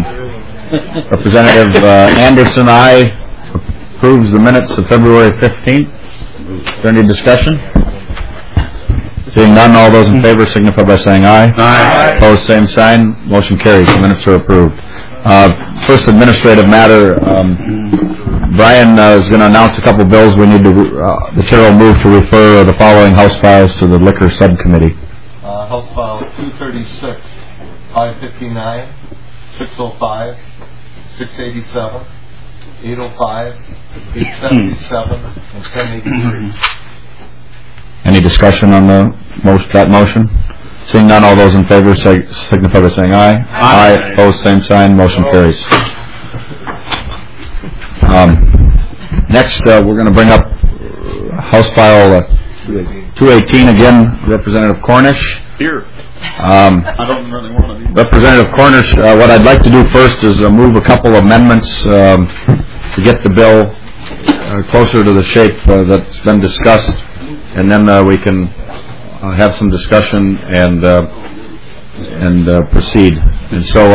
Representative Anderson, aye. Approves the minutes of February 15th. Is there any discussion? Seeing none, all those in favor signify by saying aye. Aye. Opposed, same sign. Motion carries. The minutes are approved. First administrative matter, Brian is going to announce a couple bills. We need to, the chair will move to refer the following House files to the Liquor Subcommittee. House File 236, 559, 605, 687, 805, 877, and 1083. Any discussion on that motion? Seeing none, all those in favor signify by saying aye. Aye. Opposed, same sign. Motion carries. Next, we're going to bring up House File 218 again. Representative Cornish. Here. I don't really want to be. Representative Cornish, what I'd like to do first is move a couple amendments to get the bill closer to the shape that's been discussed, and then we can have some discussion and proceed. And so,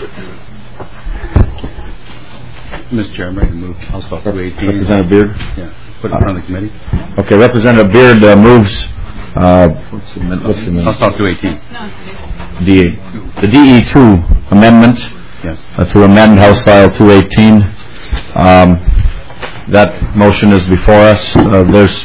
Mr. Chair, I'm ready to move House File 218. Representative Beard? Yeah. Put it in front of the committee. Okay, Representative Beard moves. What's the amendment? House File 218. The DE2 amendment. Yes. To amend House File 218. That motion is before us. There's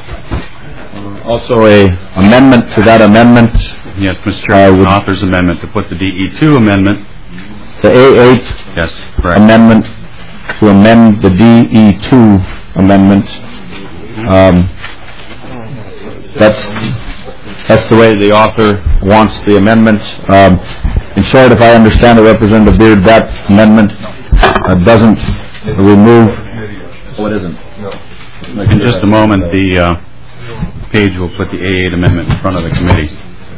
also a amendment to that amendment. Yes, Mr. Chair, an author's amendment to put the DE2 amendment. The A8 yes, correct. amendment to amend the DE2 amendment. That's the way the author wants the amendment. In short, if I understand it, Representative Beard, that amendment doesn't remove. Oh, it isn't. In just a moment, the page will put the A8 amendment in front of the committee.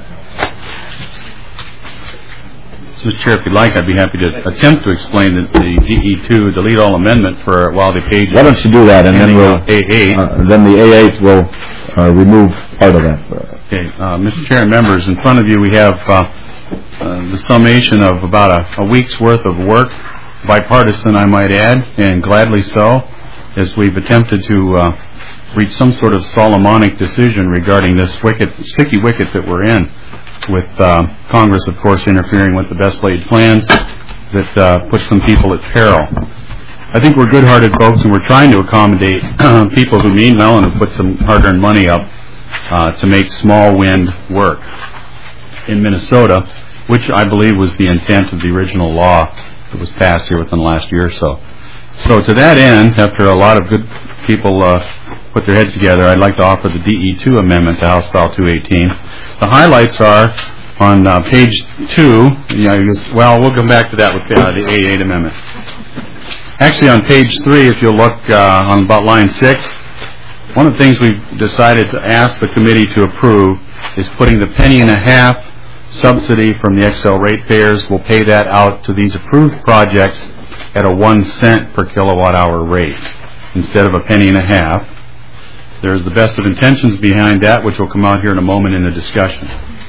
So, Mr. Chair, if you'd like, I'd be happy to attempt to explain the DE2 delete all amendment for while the page. Why don't you do that, and then we'll A8. Then the A8 will remove part of that. Okay, Mr. Chair and members, in front of you we have the summation of about a week's worth of work, bipartisan, I might add, and gladly so, as we've attempted to reach some sort of Solomonic decision regarding this sticky wicket that we're in, with Congress, of course, interfering with the best laid plans that put some people at peril. I think we're good-hearted folks, and we're trying to accommodate people who mean well and have put some hard-earned money up to make small wind work in Minnesota, which I believe was the intent of the original law that was passed here within the last year or so. So to that end, after a lot of good people put their heads together, I'd like to offer the DE2 amendment to House File 218. The highlights are on page 2. Well, we'll come back to that with the A8 amendment. Actually, on page 3, if you'll look on about line 6, one of the things we've decided to ask the committee to approve is putting the penny-and-a-half subsidy from the XL ratepayers. We'll pay that out to these approved projects at a 1 cent per kilowatt-hour rate instead of a penny-and-a-half. There's the best of intentions behind that, which will come out here in a moment in the discussion.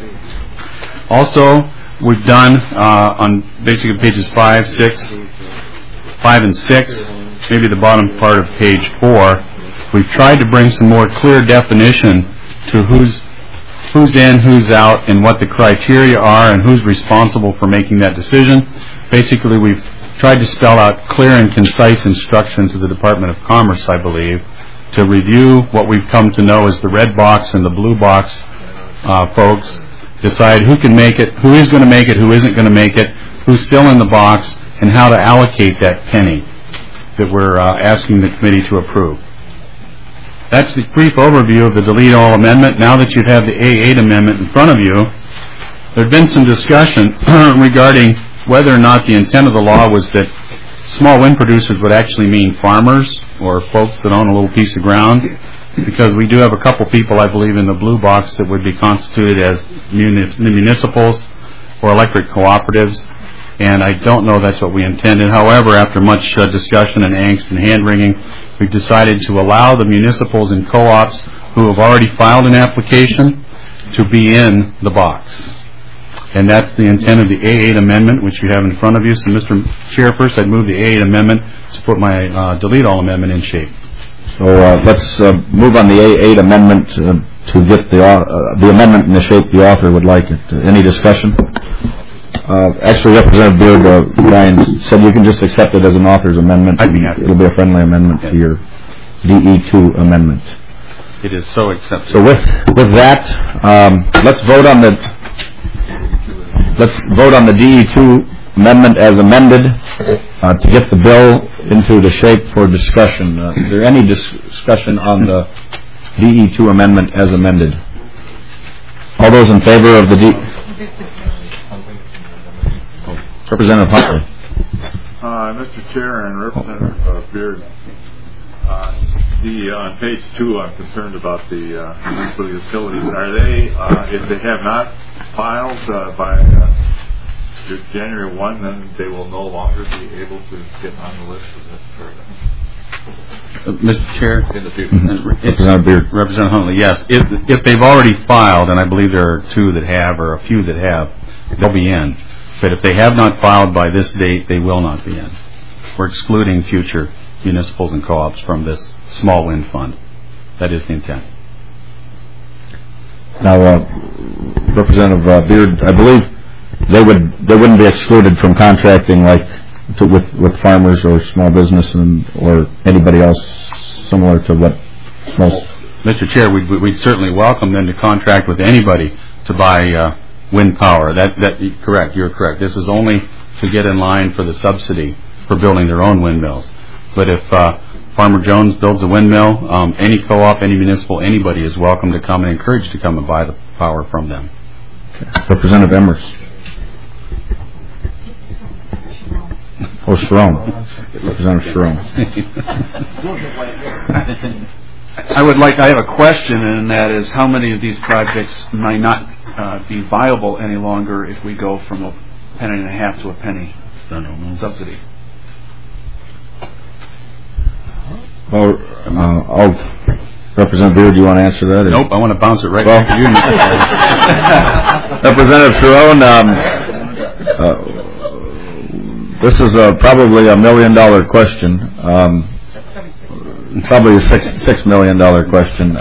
Also, we've done on basically pages 5 and 6, maybe the bottom part of page 4, we've tried to bring some more clear definition to who's in, who's out, and what the criteria are, and who's responsible for making that decision. Basically, we've tried to spell out clear and concise instruction to the Department of Commerce, I believe, to review what we've come to know as the red box and the blue box folks, decide who can make it, who is going to make it, who isn't going to make it, who's still in the box, and how to allocate that penny that we're asking the committee to approve. That's the brief overview of the delete all amendment. Now that you have the A8 amendment in front of you, there had been some discussion regarding whether or not the intent of the law was that small wind producers would actually mean farmers or folks that own a little piece of ground, because we do have a couple people, I believe, in the blue box that would be constituted as municipals or electric cooperatives, and I don't know that's what we intended. However, after much discussion and angst and hand-wringing, we've decided to allow the municipals and co-ops who have already filed an application to be in the box. And that's the intent of the A8 amendment, which you have in front of you. So, Mr. Chair, first I'd move the A8 amendment to put my delete all amendment in shape. So let's move on the A8 amendment to get the amendment in the shape the author would like it. Any discussion? Actually, Representative Beard, Brian said you can just accept it as an author's amendment. I'd be happy. It'll be a friendly amendment to your DE2 amendment. It is so accepted. So with that, let's vote on the DE2 amendment as amended to get the bill into the shape for discussion. Is there any discussion on the DE2 amendment as amended? All those in favor of the Representative Huntley. Mr. Chair and Representative Beard, on page 2, I'm concerned about the municipal utilities. Are they, if they have not filed by January 1, then they will no longer be able to get on the list? Is that correct? Mr. Chair, In the future. Representative Beard. Representative Huntley, yes. If they've already filed, and I believe there are 2 that have, or a few that have, they'll be in. But if they have not filed by this date, they will not be in. We're excluding future municipals and co-ops from this small wind fund. That is the intent. Now, Representative Beard, I believe they wouldn't be excluded from contracting with farmers or small business or anybody else similar to what most. Mr. Chair, we'd certainly welcome them to contract with anybody to buy wind power. Correct. You're correct. This is only to get in line for the subsidy for building their own windmills. But if Farmer Jones builds a windmill, any co-op, any municipal, anybody is welcome to come and encouraged to come and buy the power from them. Okay. Representative Emmers. Oh, Sharon. Representative Sharon. I have a question, and that is how many of these projects might not be viable any longer if we go from $1.50 to a penny subsidy? Well, Representative Beard, do you want to answer that? Nope, I want to bounce it right back to you, Mr. Representative Sharon, this is probably $1 million question, probably a $6 million question.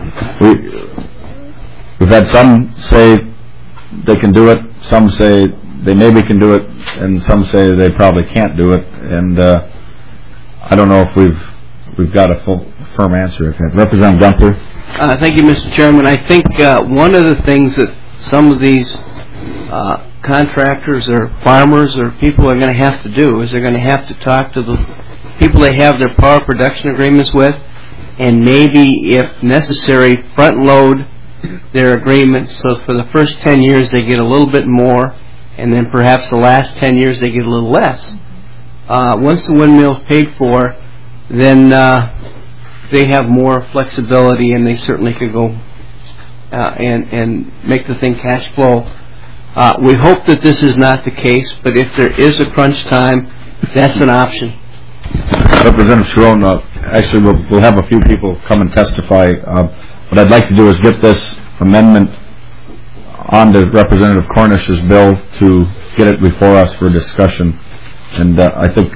We've had some say they can do it, some say they maybe can do it, and some say they probably can't do it. And I don't know if we've got a firm answer. Representative Gunther. Thank you, Mr. Chairman. I think one of the things that some of these contractors or farmers or people are going to have to do is they're going to have to talk to the people they have their power production agreements with, and maybe, if necessary, front load their agreements so for the first 10 years they get a little bit more, and then perhaps the last 10 years they get a little less. Once the windmill's paid for, then they have more flexibility, and they certainly could go and make the thing cash flow. We hope that this is not the case, but if there is a crunch time, that's an option. Representative Sharon, actually we'll have a few people come and testify. What I'd like to do is get this amendment onto Representative Cornish's bill to get it before us for discussion, and I think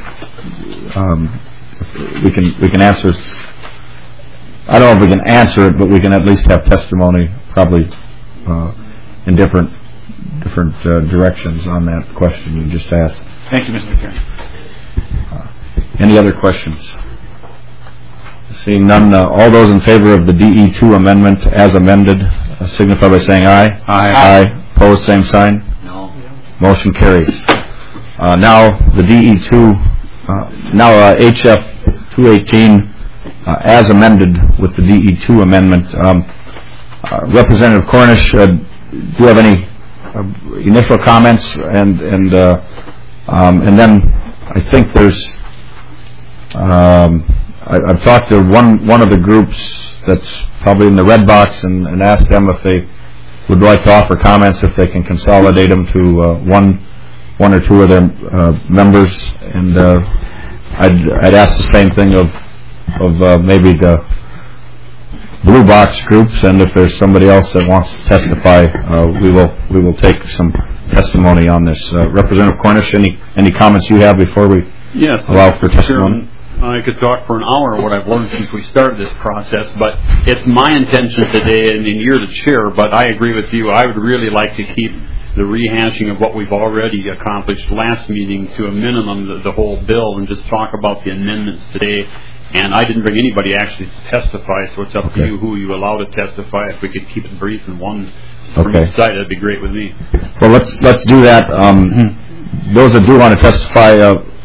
we can answer. I don't know if we can answer it, but we can at least have testimony, probably in different directions on that question you just asked. Thank you, Mr. Chairman. Any other questions? Seeing none, all those in favor of the DE2 amendment as amended signify by saying aye. Aye. Opposed, same sign. No. Motion carries. Now the DE2, now HF 218 as amended with the DE2 amendment. Representative Cornish, do you have any initial comments? And then I think there's. I've talked to one of the groups that's probably in the red box and asked them if they would like to offer comments, if they can consolidate them to one or two of their members, and I'd ask the same thing of maybe the blue box groups, and if there's somebody else that wants to testify, we will take some testimony on this. Representative Cornish, any comments you have before we allow for testimony? I could talk for an hour on what I've learned since we started this process, but it's my intention today, and you're the chair, but I agree with you. I would really like to keep the rehashing of what we've already accomplished last meeting to a minimum, the whole bill, and just talk about the amendments today. And I didn't bring anybody actually to testify, so it's up to you who you allow to testify. If we could keep it brief and one from each side, that'd be great with me. Well, let's do that. Those that do want to testify,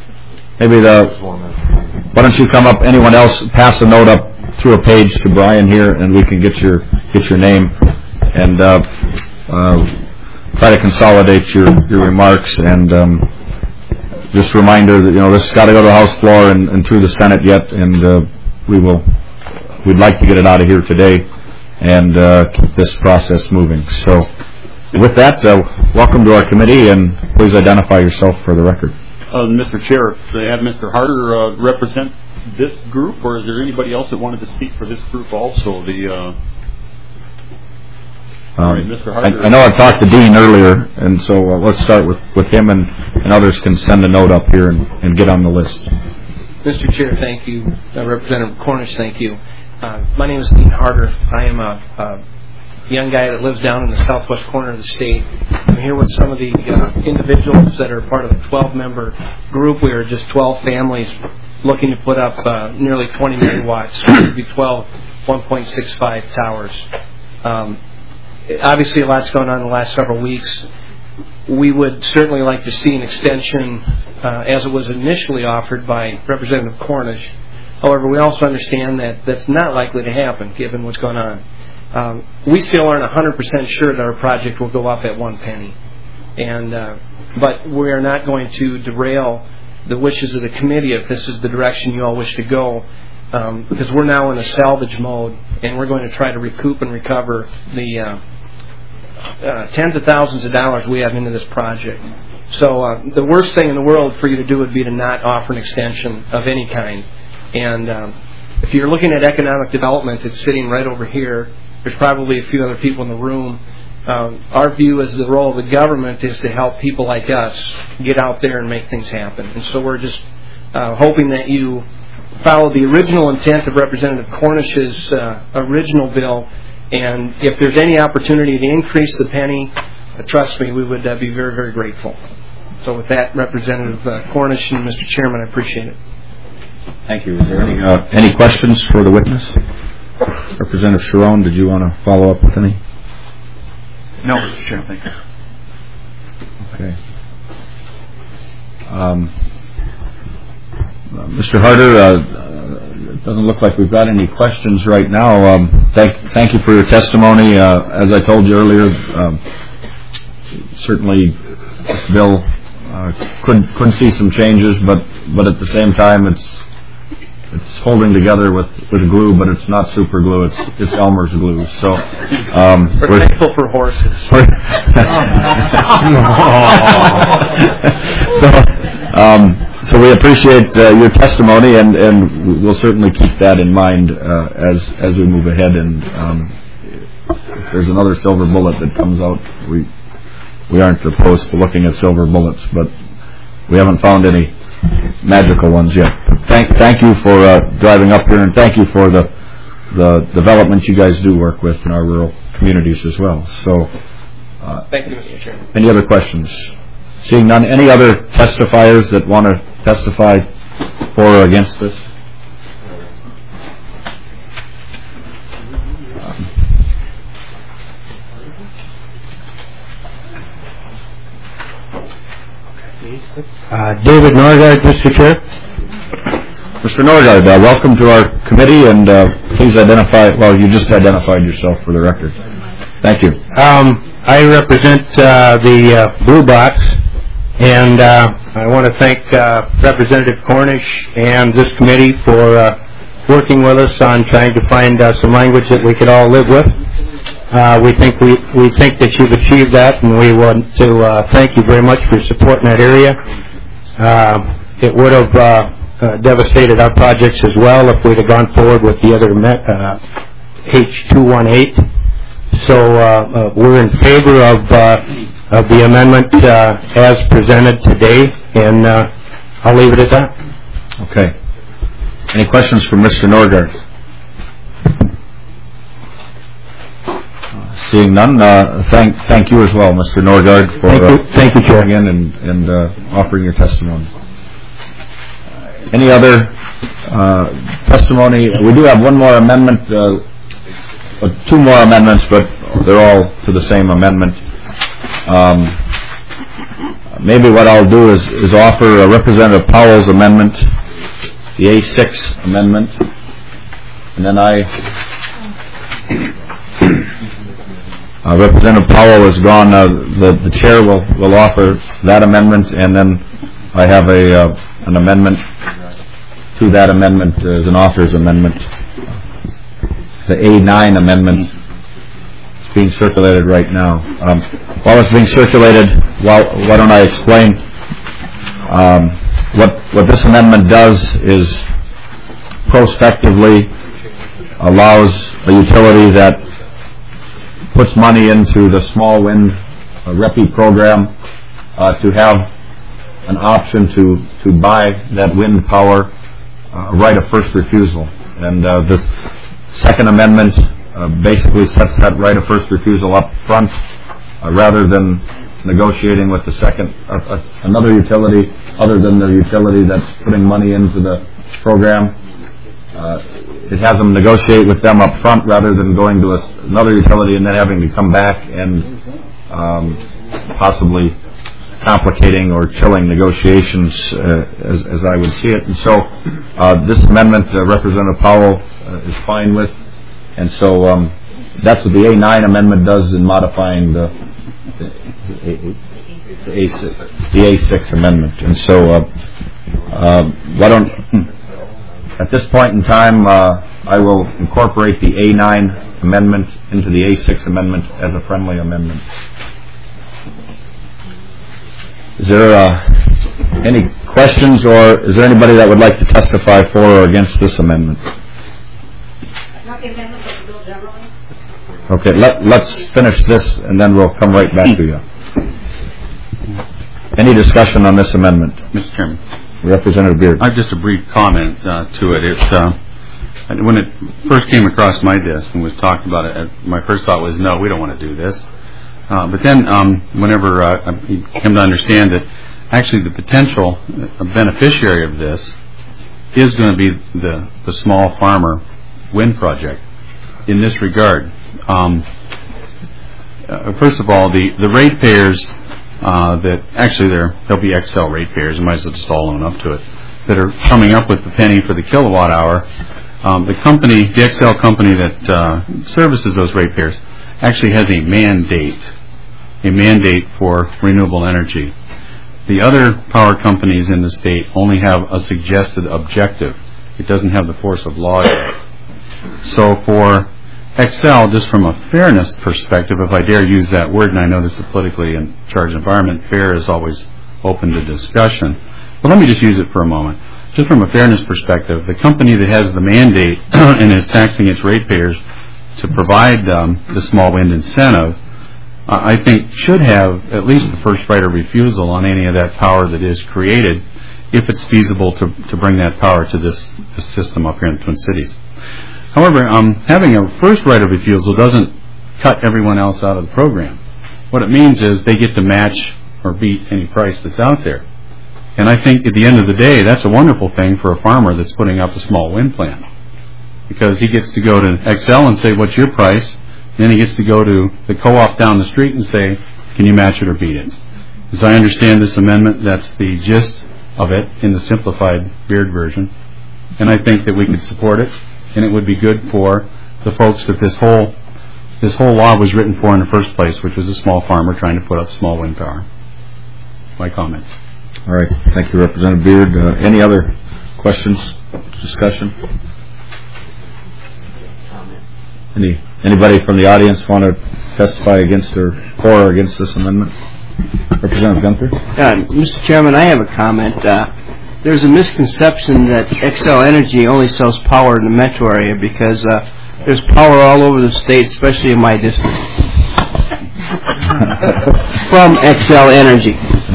why don't you come up? Anyone else, pass a note up through a page to Brian here, and we can get your name and try to consolidate your remarks. And just a reminder that this has got to go to the House floor and through the Senate yet, and we'd like to get it out of here today and keep this process moving. So, with that, welcome to our committee, and please identify yourself for the record. Mr. Chair, they have Mr. Harder represent this group, or is there anybody else that wanted to speak for this group also? Mr. Harder. I know I talked to Dean earlier, and so let's start with him, and others can send a note up here and get on the list. Mr. Chair, thank you. Representative Cornish, thank you. My name is Dean Harder. I am a young guy that lives down in the southwest corner of the state. I'm here with some of the individuals that are part of a 12-member group. We are just 12 families looking to put up nearly 20 megawatts. It would be 12 1.65 towers. Obviously, a lot's gone on in the last several weeks. We would certainly like to see an extension as it was initially offered by Representative Cornish. However, we also understand that that's not likely to happen given what's going on. We still aren't 100% sure that our project will go up at 1 penny. But we are not going to derail the wishes of the committee if this is the direction you all wish to go, because we're now in a salvage mode, and we're going to try to recoup and recover the tens of thousands of dollars we have into this project. So the worst thing in the world for you to do would be to not offer an extension of any kind. And if you're looking at economic development, it's sitting right over here. There's probably a few other people in the room. Our view is the role of the government is to help people like us get out there and make things happen. And so we're just hoping that you follow the original intent of Representative Cornish's original bill. And if there's any opportunity to increase the penny, trust me, we would be very, very grateful. So with that, Representative Cornish and Mr. Chairman, I appreciate it. Thank you. Is there any questions for the witness? Representative Sharon, did you want to follow up with any? No, Mr. Chair, thank you. Okay. Mr. Harder, it doesn't look like we've got any questions right now. Thank you for your testimony. As I told you earlier, certainly this bill could see some changes, but at the same time, it's holding together with glue, but it's not super glue. It's Elmer's glue. So we're thankful for horses. So we appreciate your testimony, and we'll certainly keep that in mind as we move ahead. And if there's another silver bullet that comes out, we aren't opposed to looking at silver bullets, but we haven't found any magical ones yet. Thank you for driving up here, and thank you for the development you guys do work with in our rural communities as well. So, thank you, Mr. Chairman. Any other questions? Seeing none, any other testifiers that want to testify for or against this? David Norgard, Mr. Chair. Mr. Norgard, welcome to our committee, and please identify, well, you just identified yourself for the record. Thank you. I represent the Blue Box, and I want to thank Representative Cornish and this committee for working with us on trying to find some language that we could all live with. We think that you've achieved that, and we want to thank you very much for supporting that area. It would have devastated our projects as well if we'd have gone forward with the other H218. So we're in favor of of the amendment as presented today, and I'll leave it at that. Okay. Any questions for Mr. Norgard? Seeing none, thank you as well, Mr. Norgard, for thank you, Chair. coming in and offering your testimony. Any other testimony? We do have one more amendment, two more amendments, but they're all to the same amendment. Maybe what I'll do is offer Representative Powell's amendment, the A6 amendment, and then Representative Powell is gone. The chair will offer that amendment, and then I have an amendment to that amendment as an author's amendment. The A9 amendment is being circulated right now. While it's being circulated, why don't I explain what this amendment does is prospectively allows a utility that puts money into the small wind REPI program to have an option to buy that wind power right of first refusal. And the second amendment basically sets that right of first refusal up front rather than negotiating with the second another utility other than the utility that's putting money into the program. It has them negotiate with them up front rather than going to another utility and then having to come back and possibly complicating or chilling negotiations as I would see it. And so this amendment Representative Powell is fine with, and so that's what the A9 amendment does in modifying the A6 amendment. And so why don't at this point in time, I will incorporate the A9 amendment into the A6 amendment as a friendly amendment. Is there any questions, or is there anybody that would like to testify for or against this amendment? Not the amendment, but the bill generally. Okay, let's finish this, and then we'll come right back to you. Any discussion on this amendment? Mr. Chairman. Representative Beard. I have just a brief comment to it. It's when it first came across my desk and was talked about it, my first thought was, no, we don't want to do this. But then whenever I came to understand that actually the potential beneficiary of this is going to be the small farmer wind project in this regard. First of all, the ratepayers that actually they'll be Xcel ratepayers, I might as well just all own up to it, that are coming up with the penny for the kilowatt hour. The Xcel company that services those ratepayers actually has a mandate for renewable energy. The other power companies in the state only have a suggested objective. It doesn't have the force of law yet. So for Xcel, just from a fairness perspective, if I dare use that word, and I know this is a politically charged environment, fair is always open to discussion. But let me just use it for a moment. Just from a fairness perspective, the company that has the mandate and is taxing its ratepayers to provide the small wind incentive, I think should have at least the first right of refusal on any of that power that is created if it's feasible to bring that power to this system up here in the Twin Cities. However, having a first right of refusal doesn't cut everyone else out of the program. What it means is they get to match or beat any price that's out there. And I think at the end of the day, that's a wonderful thing for a farmer that's putting up a small wind plant, because he gets to go to Xcel and say, what's your price? And then he gets to go to the co-op down the street and say, can you match it or beat it? As I understand this amendment, that's the gist of it in the simplified Beard version. And I think that we could support it, and it would be good for the folks that this whole law was written for in the first place, which was a small farmer trying to put up small wind power. My comments. All right. Thank you, Representative Beard. Any other questions, discussion? Anybody from the audience want to testify against or for or against this amendment? Representative Gunther? Mr. Chairman, I have a comment. There's a misconception that Xcel Energy only sells power in the metro area, because there's power all over the state, especially in my district. From Excel Energy.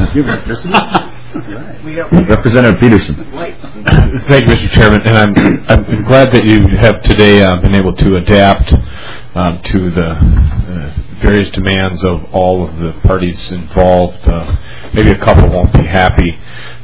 Representative Peterson. Thank you, Mr. Chairman, and I'm glad that you have today been able to adapt to the various demands of all of the parties involved. Maybe a couple won't be happy,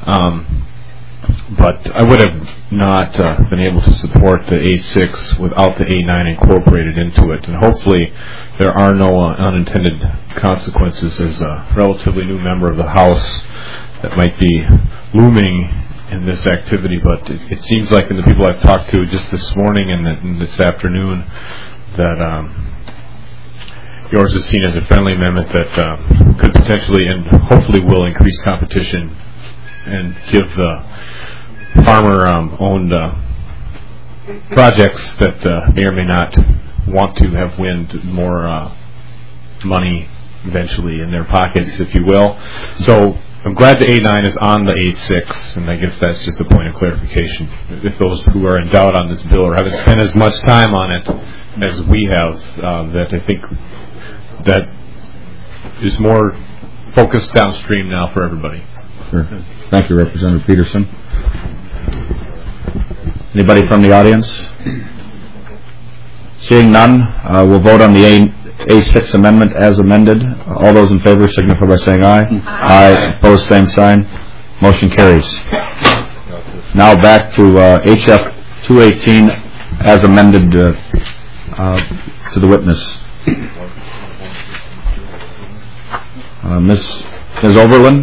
but I would have not been able to support the A6 without the A9 incorporated into it, and hopefully there are no unintended consequences as a relatively new member of the House that might be looming in this activity, but it seems like in the people I've talked to just this morning and this afternoon that yours is seen as a friendly amendment that could potentially and hopefully will increase competition and give the farmer-owned projects that may or may not want to have wind more money eventually in their pockets, if you will. So I'm glad the A9 is on the A6, and I guess that's just a point of clarification. If those who are in doubt on this bill or haven't spent as much time on it as we have, that I think that is more focused downstream now for everybody. Sure. Thank you, Representative Peterson. Anybody from the audience? Seeing none, we'll vote on the A6 amendment as amended. All those in favor signify by saying aye. Aye. Opposed, same sign. Motion carries. Now back to HF 218 as amended to the witness. Ms. Overland.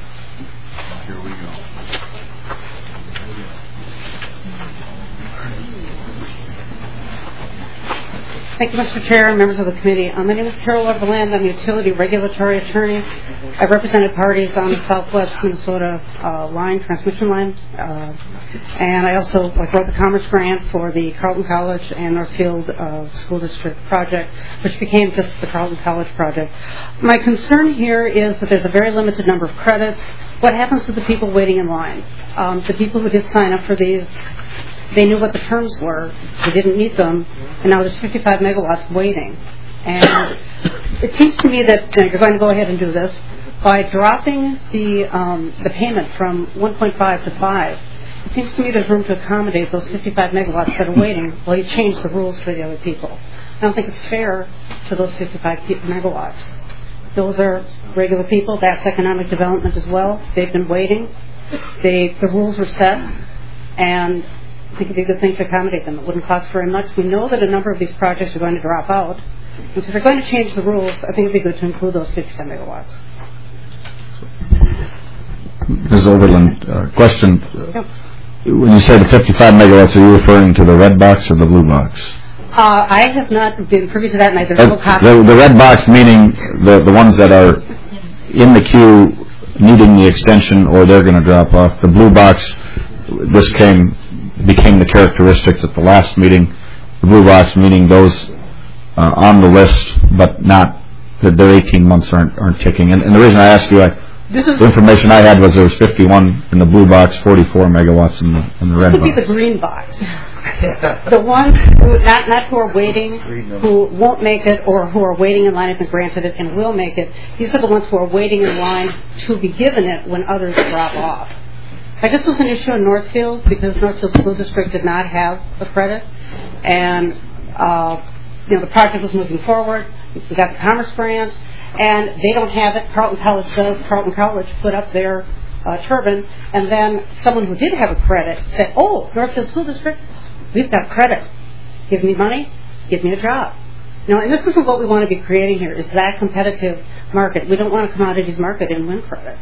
Thank you, Mr. Chair and members of the committee. My name is Carol Overland. I'm a utility regulatory attorney. I've represented parties on the Southwest Minnesota transmission line. And I also wrote the Commerce Grant for the Carleton College and Northfield School District project, which became just the Carleton College project. My concern here is that there's a very limited number of credits. What happens to the people waiting in line? The people who did sign up for these, they knew what the terms were, they didn't meet them, and now there's 55 megawatts waiting. And it seems to me that you're going to go ahead and do this by dropping the payment from 1.5 to 5. It seems to me there's room to accommodate those 55 megawatts that are waiting while you change the rules for the other people. I don't think it's fair to those 55 megawatts. Those are regular people. That's economic development as well. They've been waiting. The rules were set, and I think it'd be a good thing to accommodate them. It wouldn't cost very much. We know that a number of these projects are going to drop out. And so if they're going to change the rules, I think it'd be good to include those 55 megawatts. Ms. Overland, question. Yep. When you say the 55 megawatts, are you referring to the red box or the blue box? I have not been privy to that, and there's no copy. The red box meaning the ones that are in the queue needing the extension or they're going to drop off. The blue box, this became the characteristics at the last meeting. The blue box meaning those on the list, but not that their 18 months aren't ticking. And the reason I ask you, the information I had was there was 51 in the blue box, 44 megawatts in the red box. It would be the green box. The ones who not who are waiting, who won't make it, or who are waiting in line if they're granted it and will make it. These are the ones who are waiting in line to be given it when others drop off. This was an issue in Northfield because Northfield School District did not have a credit, and the project was moving forward. We got the Commerce Grant, and they don't have it. Carleton College does. Carleton College put up their turbine, and then someone who did have a credit said, "Oh, Northfield School District, we've got credit. Give me money, give me a job." And this isn't what we want to be creating here. Is that competitive market? We don't want a commodities market in wind credits.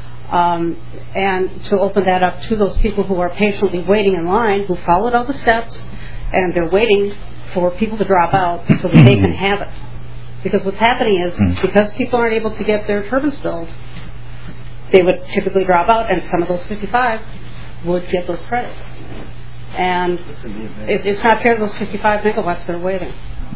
And to open that up to those people who are patiently waiting in line, who followed all the steps, and they're waiting for people to drop out so that they can have it. Because what's happening is, because people aren't able to get their turbines built, they would typically drop out, and some of those 55 would get those credits. And it's not fair to those 55 megawatts that are waiting.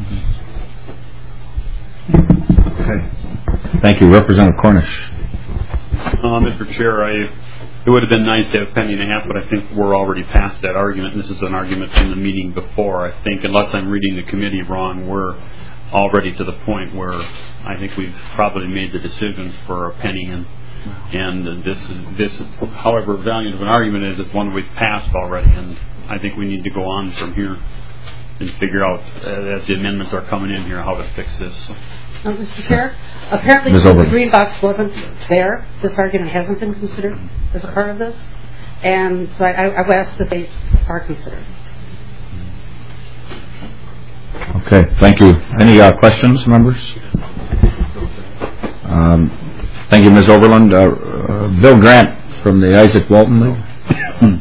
Okay. Thank you. Representative Cornish. Mr. Chair, it would have been nice to have a penny and a half, but I think we're already past that argument. This is an argument from the meeting before. I think, unless I'm reading the committee wrong, we're already to the point where I think we've probably made the decision for a penny, and this, however valiant of an argument is, it's one we've passed already, and I think we need to go on from here and figure out, as the amendments are coming in here, how to fix this. Mr. Chair, apparently since the green box wasn't there, this argument hasn't been considered as a part of this, and so I've asked that they are considered. Okay, thank you. Any questions, members? Thank you, Ms. Overland. Bill Grant from the Isaac Walton League.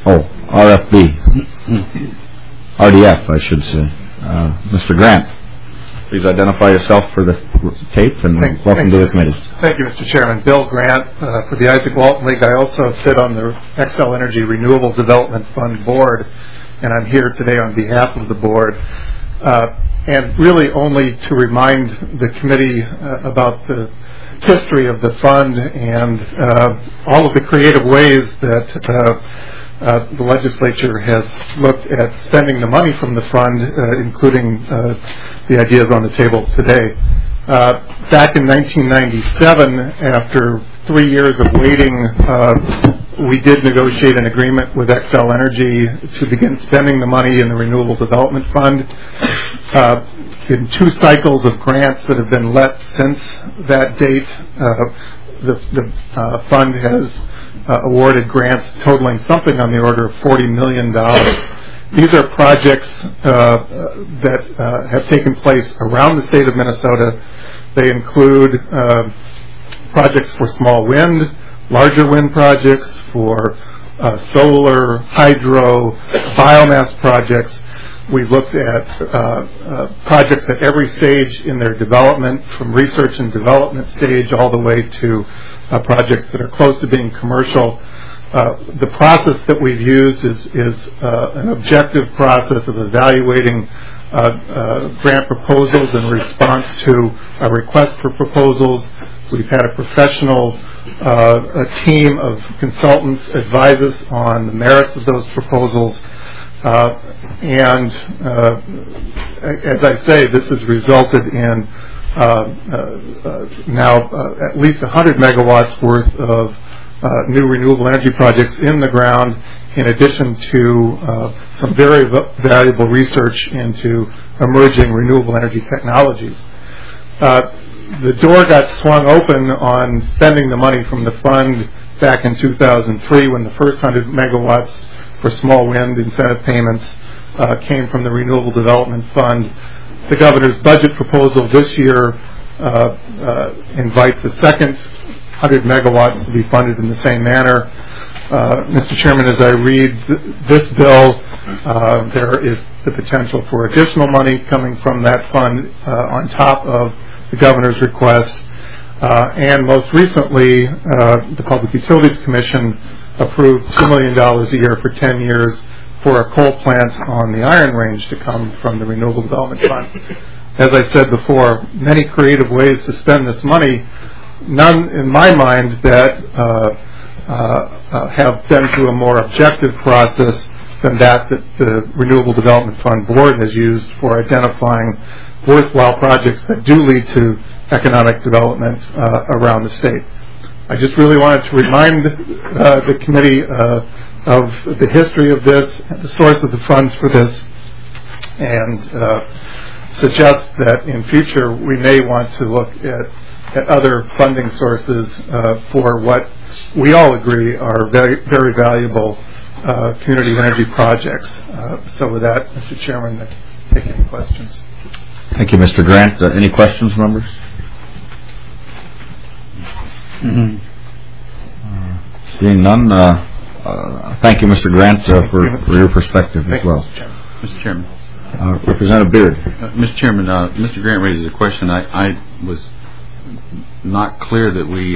RFB. RDF, I should say. Mr. Grant, please identify yourself for the tape, and welcome to the committee. Thank you, Mr. Chairman. Bill Grant for the Isaac Walton League. I also sit on the Xcel Energy Renewable Development Fund board, and I'm here today on behalf of the board. And really only to remind the committee about the history of the fund and all of the creative ways that the legislature has looked at spending the money from the fund, including the ideas on the table today. Back in 1997, after 3 years of waiting, we did negotiate an agreement with Xcel Energy to begin spending the money in the Renewable Development Fund. In 2 cycles of grants that have been let since that date, the fund has awarded grants totaling something on the order of $40 million. These are projects that have taken place around the state of Minnesota. They include projects for small wind, larger wind projects, for solar, hydro, biomass projects. We've looked at projects at every stage in their development, from research and development stage all the way to projects that are close to being commercial. The process that we've used is an objective process of evaluating grant proposals in response to a request for proposals. We've had a professional a team of consultants advise us on the merits of those proposals. And as I say, this has resulted in now at least 100 megawatts worth of new renewable energy projects in the ground, in addition to some very valuable research into emerging renewable energy technologies. The door got swung open on spending the money from the fund back in 2003 when the first 100 megawatts for small wind incentive payments came from the Renewable Development Fund. The governor's budget proposal this year invites the second 100 megawatts to be funded in the same manner. Mr. Chairman, as I read this bill, there is the potential for additional money coming from that fund on top of the governor's request. And most recently, the Public Utilities Commission approved $2 million a year for 10 years for a coal plant on the Iron Range to come from the Renewable Development Fund. As I said before, many creative ways to spend this money, none in my mind that have been through a more objective process than that the Renewable Development Fund board has used for identifying worthwhile projects that do lead to economic development around the state. I just really wanted to remind the committee of the history of this, the source of the funds for this, and suggest that in future we may want to look at other funding sources for what we all agree are very, very valuable community energy projects. So with that, Mr. Chairman, I take any questions. Thank you, Mr. Grant. Any questions, members? Seeing none, thank you, Mr. Grant, for your perspective as well. Mr. Chairman. Representative Beard. Mr. Chairman, Mr. Grant raises a question. I was not clear that we...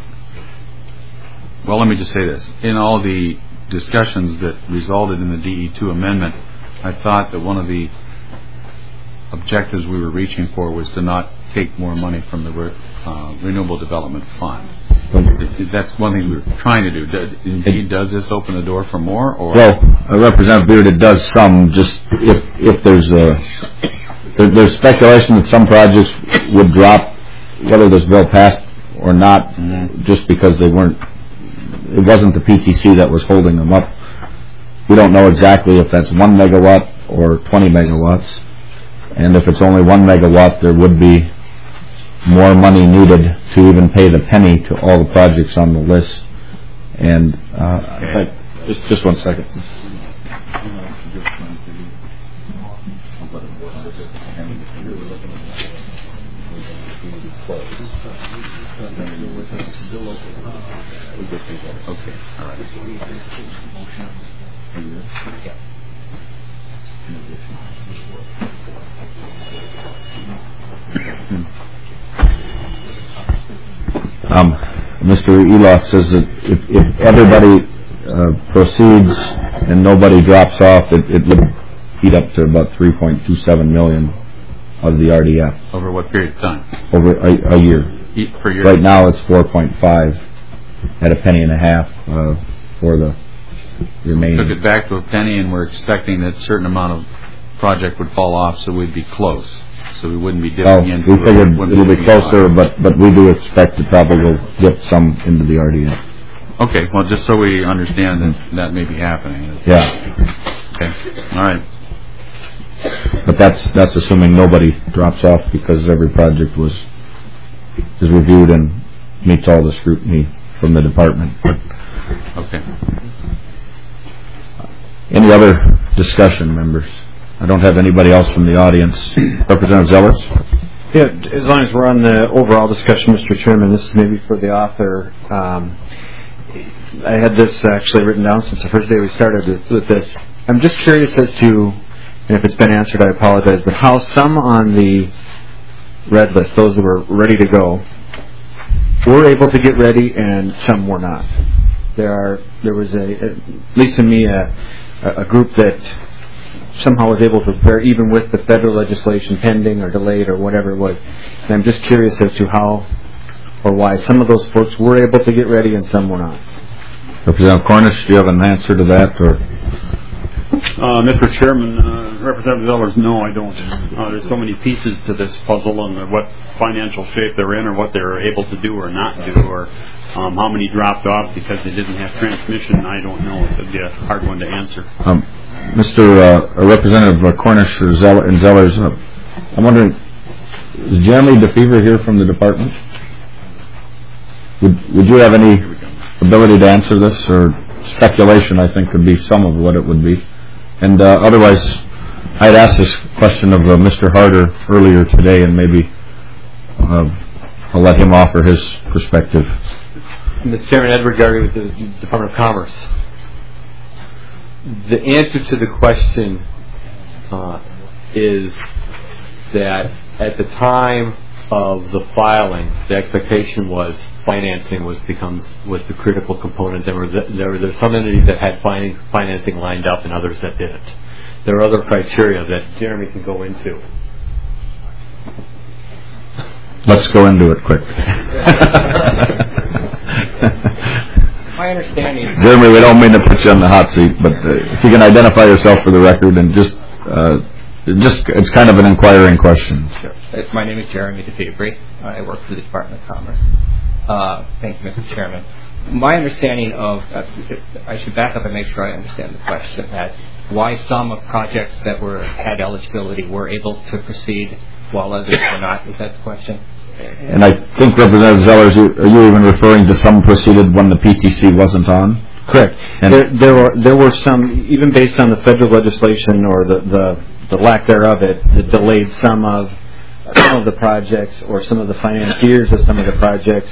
well, let me just say this. In all the discussions that resulted in the DE2 amendment, I thought that one of the objectives we were reaching for was to not take more money from the Renewable Development Fund. That's one thing we were trying to do. Indeed, does this open the door for more? Or? Well, Representative Beard, it does some. Just if there's there's speculation that some projects would drop, whether this bill passed or not, just because it wasn't the PTC that was holding them up. We don't know exactly if that's 1 megawatt or 20 megawatts. And if it's only 1 megawatt, there would be more money needed to even pay the penny to all the projects on the list. And just 1 second. Okay, all right. Mr. Eloff says that if everybody proceeds and nobody drops off, it would heat up to about $3.27 million of the RDF. Over what period of time? Over a year. Per year? Right now it's 4.5 at a penny and a half for the remaining. Took it back to a penny, and we're expecting that a certain amount of project would fall off, so we'd be close. So we wouldn't be dipping into we figured it. It'll be closer, but we do expect to probably dip some into the RDF. Okay, well, just so we understand that may be happening. Yeah. Okay, all right. But that's assuming nobody drops off, because every project is reviewed and meets all the scrutiny from the department. Okay. Any other discussion, members? I don't have anybody else from the audience. Representative Zellers? Yeah, as long as we're on the overall discussion, Mr. Chairman, this is maybe for the author. I had this actually written down since the first day we started with this. I'm just curious as to, and if it's been answered, I apologize, but how some on the red list, those that were ready to go, were able to get ready and some were not. There was at least in me, a group that somehow was able to prepare even with the federal legislation pending or delayed or whatever it was. And I'm just curious as to how or why some of those folks were able to get ready and some were not. Representative Cornish, do you have an answer to that? Or Mr. Chairman, Representative Zellers, no, I don't. There's so many pieces to this puzzle, and what financial shape they're in, or what they're able to do or not do, or how many dropped off because they didn't have transmission. I don't know. It'd be a hard one to answer. Mr. Representative Cornish and Zellers, I'm wondering, is Jeremy DeFever here from the department? Would you have any ability to answer this, or speculation? I think would be some of what it would be. And otherwise, I had asked this question of Mr. Harder earlier today, and maybe I'll let him offer his perspective. Mr. Chairman, Edward Garvey with the Department of Commerce. The answer to the question is that at the time of the filing, the expectation was financing was the critical component. There were some entities that had financing lined up and others that didn't. There are other criteria that Jeremy can go into. Let's go into it quick. My understanding... Jeremy, we don't mean to put you on the hot seat, but if you can identify yourself for the record and just it's kind of an inquiring question. Sure. My name is Jeremy DeFever. I work for the Department of Commerce. Thank you, Mr. Chairman. My understanding of, I should back up and make sure I understand the question, that why some of projects that had eligibility were able to proceed while others were not. Is that the question? And I think, Representative Zellers, are you even referring to some proceeded when the PTC wasn't on? Correct. And there were some, even based on the federal legislation or the lack thereof, that delayed some of the projects or some of the financiers of some of the projects.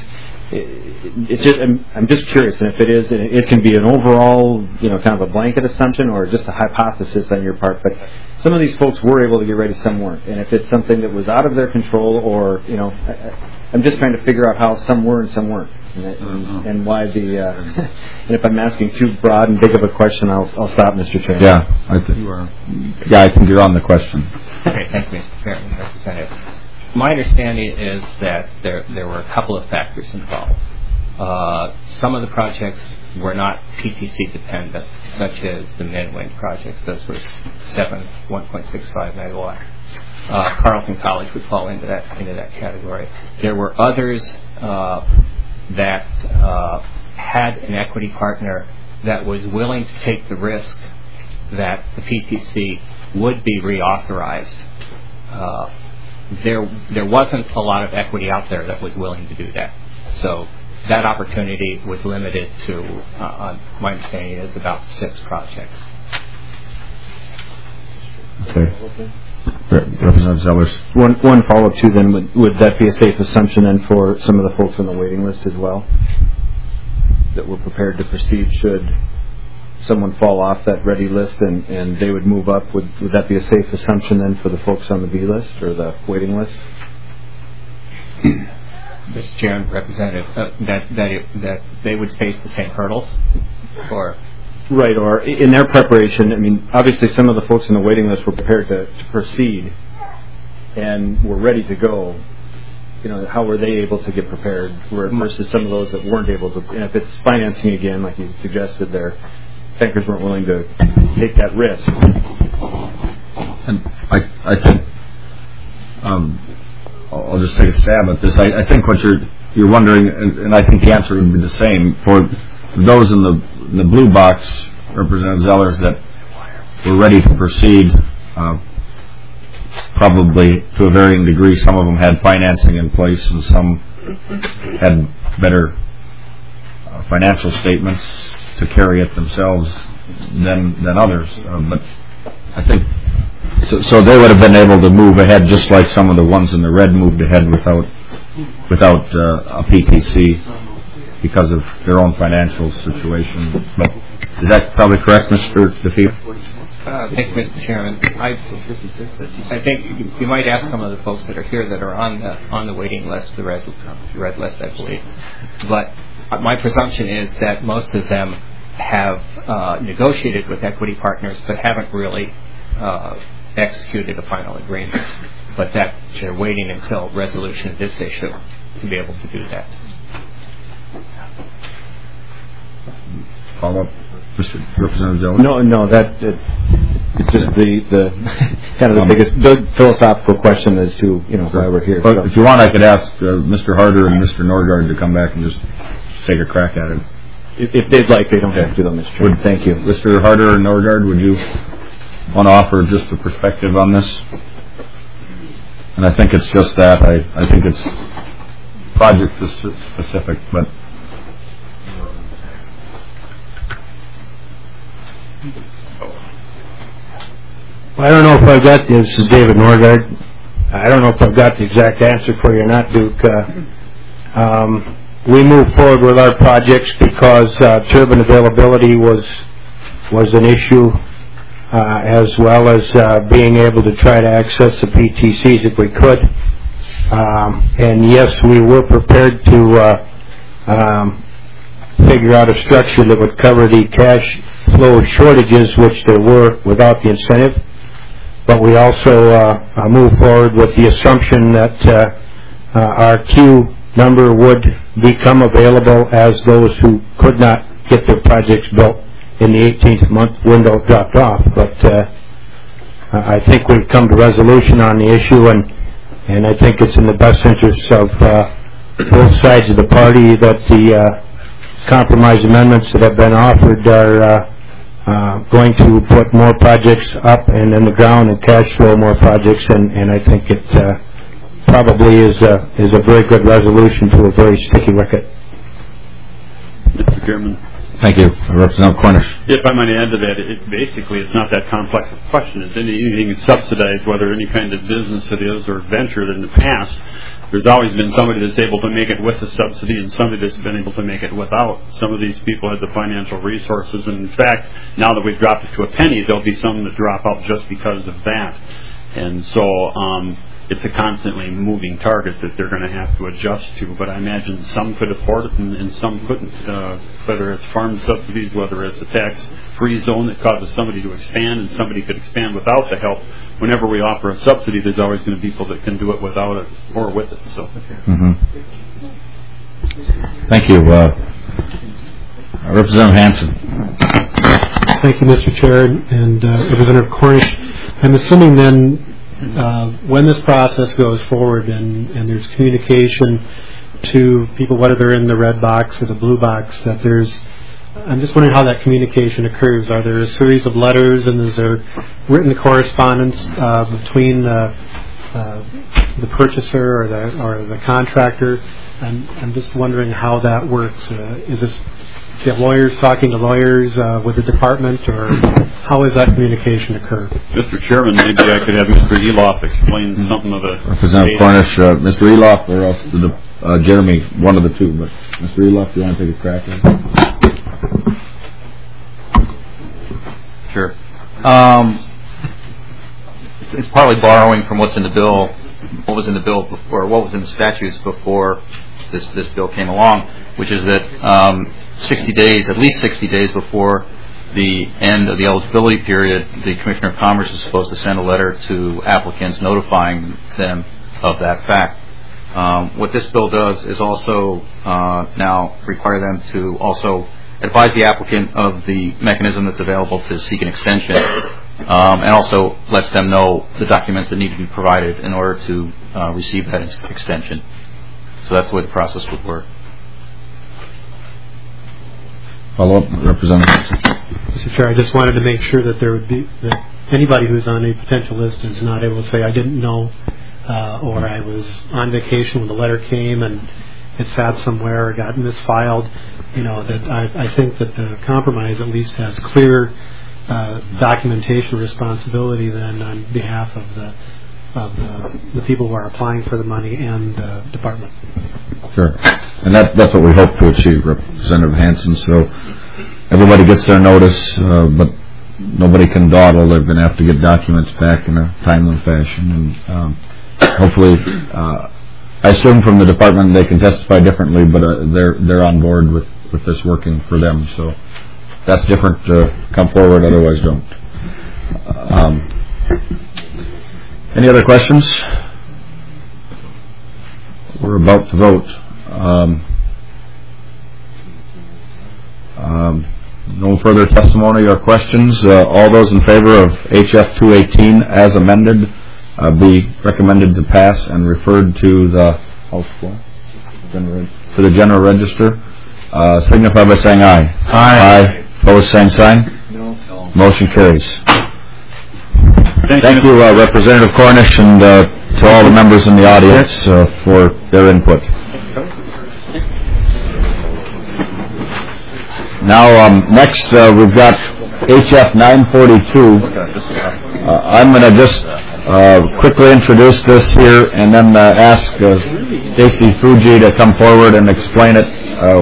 I'm just curious, and if it is, it can be an overall, kind of a blanket assumption or just a hypothesis on your part. But some of these folks were able to get ready, some weren't. And if it's something that was out of their control, or I'm just trying to figure out how some were and some weren't, and why the. And if I'm asking too broad and big of a question, I'll stop, Mr. Chairman. Yeah, I think you're on the question. Okay, thank you, Mr. Chairman, Representative. My understanding is that there were a couple of factors involved. Some of the projects were not PTC dependent, such as the Midwind projects. Those were 7 1.65 megawatt. Carleton College would fall into that category. There were others that had an equity partner that was willing to take the risk that the PTC would be reauthorized. There wasn't a lot of equity out there that was willing to do that. So that opportunity was limited to, my understanding is, about 6 projects. Okay. Representative Zellers. One follow-up too then, would that be a safe assumption then for some of the folks on the waiting list as well? That we're prepared to proceed should someone fall off that ready list and they would move up? Would that be a safe assumption then for the folks on the B list or the waiting list? Mr. Chairman, Representative, that they would face the same hurdles? Or right, or in their preparation, I mean, obviously some of the folks on the waiting list were prepared to proceed and were ready to go. You know, how were they able to get prepared versus some of those that weren't able to? And if it's financing again, like you suggested, their bankers weren't willing to take that risk. And I think I'll just take a stab at this. I think what you're wondering, and I think the answer would be the same for those in the blue box, Representative Zellers, that were ready to proceed. Probably to a varying degree, some of them had financing in place, and some had better financial statements to carry it themselves than others. But I think so they would have been able to move ahead just like some of the ones in the red moved ahead without a PTC because of their own financial situation. But is that probably correct, Mr. DeFeo? Thank you, Mr. Chairman. I think you might ask some of the folks that are here that are on the waiting list, the red list, I believe. But my presumption is that most of them have negotiated with equity partners, but haven't really executed a final agreement. But that they're waiting until resolution of this issue to be able to do that. Follow up, Mr. Representative Jones? No, it's just the kind of the big philosophical question as to why we're here. But if you want, I could ask Mr. Harder and Mr. Norgard to come back and just take a crack at it. If they'd like, they don't have to, though, Mr. Chairman. Thank you. Mr. Harder and Norgard, would you want to offer just a perspective on this? And I think it's just that. I think it's project specific, but I don't know if I've got this. This is David Norgard. I don't know if I've got the exact answer for you or not, Duke. We moved forward with our projects because turbine availability was an issue, as well as being able to try to access the PTCs if we could. And yes, we were prepared to figure out a structure that would cover the cash flow shortages, which there were without the incentive. But we also moved forward with the assumption that our queue number would become available as those who could not get their projects built in the 18th month window dropped off. But I think we've come to resolution on the issue, and I think it's in the best interests of both sides of the party that the compromise amendments that have been offered are going to put more projects up and in the ground and cash flow more projects, and I think it probably is a very good resolution to a very sticky wicket. Mr. Chairman. Thank you. Representative Cornish. If I might add to that, it's not that complex a question. It's anything is subsidized, whether any kind of business it is or venture that in the past, there's always been somebody that's able to make it with a subsidy and somebody that's been able to make it without. Some of these people had the financial resources, and in fact, now that we've dropped it to a penny, there'll be some that drop out just because of that. And so it's a constantly moving target that they're going to have to adjust to, but I imagine some could afford it and some couldn't, whether it's farm subsidies, whether it's a tax-free zone that causes somebody to expand and somebody could expand without the help. Whenever we offer a subsidy, there's always going to be people that can do it without it or with it. So, Thank you. Representative Hanson. Thank you, Mr. Chair, and Representative Cornish. I'm assuming then when this process goes forward and there's communication to people, whether they're in the red box or the blue box, that I'm just wondering how that communication occurs. Are there a series of letters, and is there written correspondence between the purchaser or the contractor? I'm just wondering how that works. Do you have lawyers talking to lawyers with the department, or how does that communication occur? Mr. Chairman, maybe I could have Mr. Eloff explain something of the... Representative Cornish, Mr. Eloff, or else Jeremy, one of the two. But Mr. Eloff, do you want to take a crack at it? Sure. It's partly borrowing from what's in the bill, what was in the bill before, what was in the statutes before this bill came along, which is that 60 days, at least 60 days before the end of the eligibility period, the Commissioner of Commerce is supposed to send a letter to applicants notifying them of that fact. What this bill does is also now require them to also advise the applicant of the mechanism that's available to seek an extension, and also lets them know the documents that need to be provided in order to receive that extension. So that's the way the process would work. Follow up, Representative. Mr. Chair, I just wanted to make sure that that anybody who's on a potential list is not able to say, I didn't know, or I was on vacation when the letter came and it sat somewhere or got misfiled. That I think that the compromise at least has clear documentation responsibility then on behalf of the people who are applying for the money and the department. Sure. And that's what we hope to achieve, Representative Hanson. So everybody gets their notice, but nobody can dawdle. They're going to have to get documents back in a timely fashion. And hopefully, I assume from the department they can testify differently, but they're on board with this working for them. So that's different. Come forward, otherwise don't. Any other questions? We're about to vote. No further testimony or questions. All those in favor of HF 218 as amended be recommended to pass and referred to the House floor, to the General Register. Signify by saying aye. Aye. Opposed, same sign. No. Motion carries. Thank you, Representative Cornish, and to all the members in the audience for their input. Now, next we've got HF 942. I'm going to just quickly introduce this here and then ask Stacy Fuji to come forward and explain it.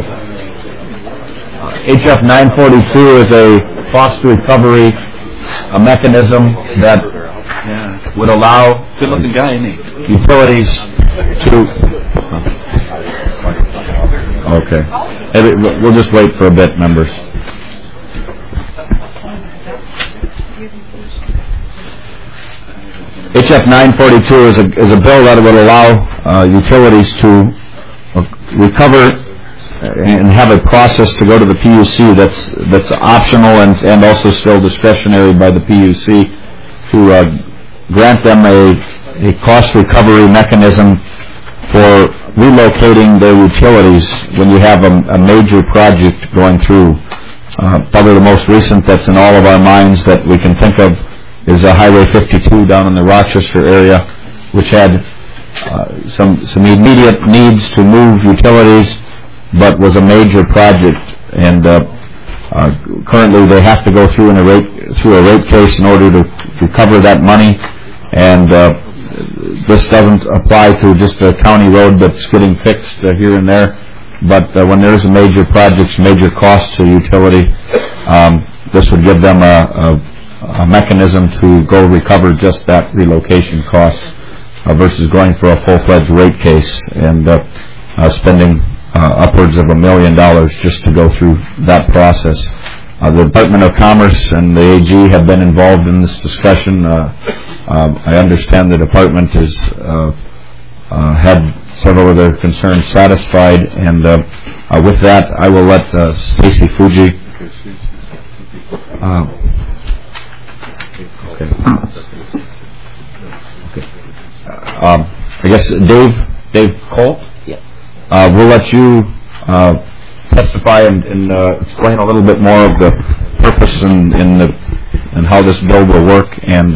HF 942 is a cost recovery mechanism that would allow utilities to... Okay. We'll just wait for a bit, members. HF 942 is a bill that would allow utilities to recover and have a process to go to the PUC that's optional and also still discretionary by the PUC to grant them a cost recovery mechanism for relocating their utilities when you have a major project going through. Probably the most recent that's in all of our minds that we can think of is Highway 52 down in the Rochester area, which had some immediate needs to move utilities, but was a major project. And currently they have to go through a rate case in order to recover that money. And this doesn't apply to just a county road that's getting fixed here and there, but when there's a major project, major cost to utility, this would give them a mechanism to go recover just that relocation cost versus going for a full-fledged rate case and spending upwards of $1 million just to go through that process. The Department of Commerce and the AG have been involved in this discussion. I understand the department has had several of their concerns satisfied. And with that, I will let Stacy Fuji. I guess Dave Cole. Yes. We'll let you testify and explain a little bit more of the purpose and how this bill will work. And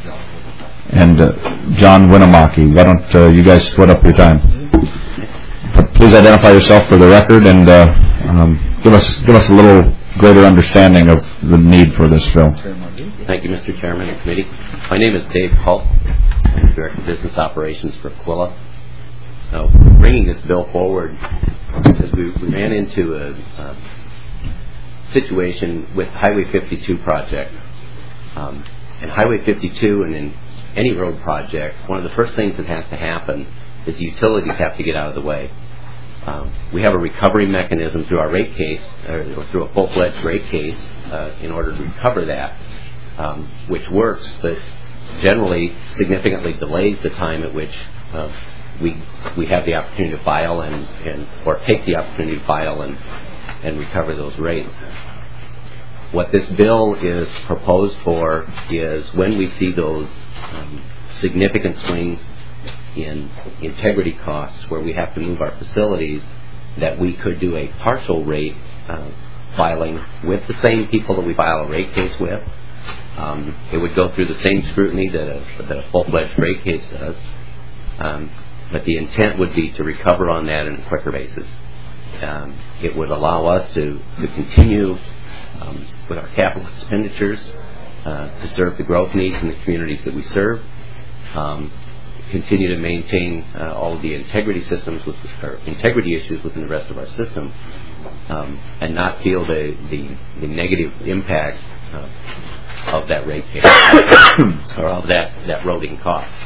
John Winnemaki, why don't you guys split up your time? But please identify yourself for the record and give us a little greater understanding of the need for this bill. Thank you, Mr. Chairman and committee. My name is Dave Hulk. I'm the Director of Business Operations for Aquila. So, bringing this bill forward, because we ran into a situation with Highway 52 project. And Highway 52 and in any road project, one of the first things that has to happen is the utilities have to get out of the way. We have a recovery mechanism through our rate case, or through a full-fledged rate case, in order to recover that, which works, but generally significantly delays the time at which we have the opportunity to file or take the opportunity to file and recover those rates. What this bill is proposed for is when we see those significant swings in integrity costs where we have to move our facilities, that we could do a partial rate filing with the same people that we file a rate case with. It would go through the same scrutiny that a full-fledged rate case does, but the intent would be to recover on that on a quicker basis. It would allow us to continue with our capital expenditures to serve the growth needs in the communities that we serve, continue to maintain all of the integrity integrity issues within the rest of our system, and not feel the negative impact of that rate case or of that roading cost.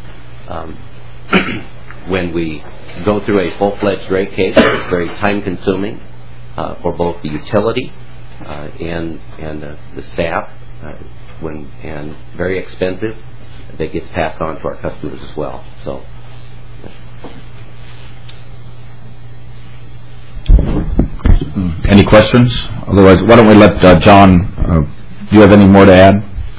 When we go through a full-fledged rate case, it's very time-consuming for both the utility and the staff, and very expensive. That gets passed on to our customers as well. So, any questions? Otherwise, why don't we let John? Do you have any more to add?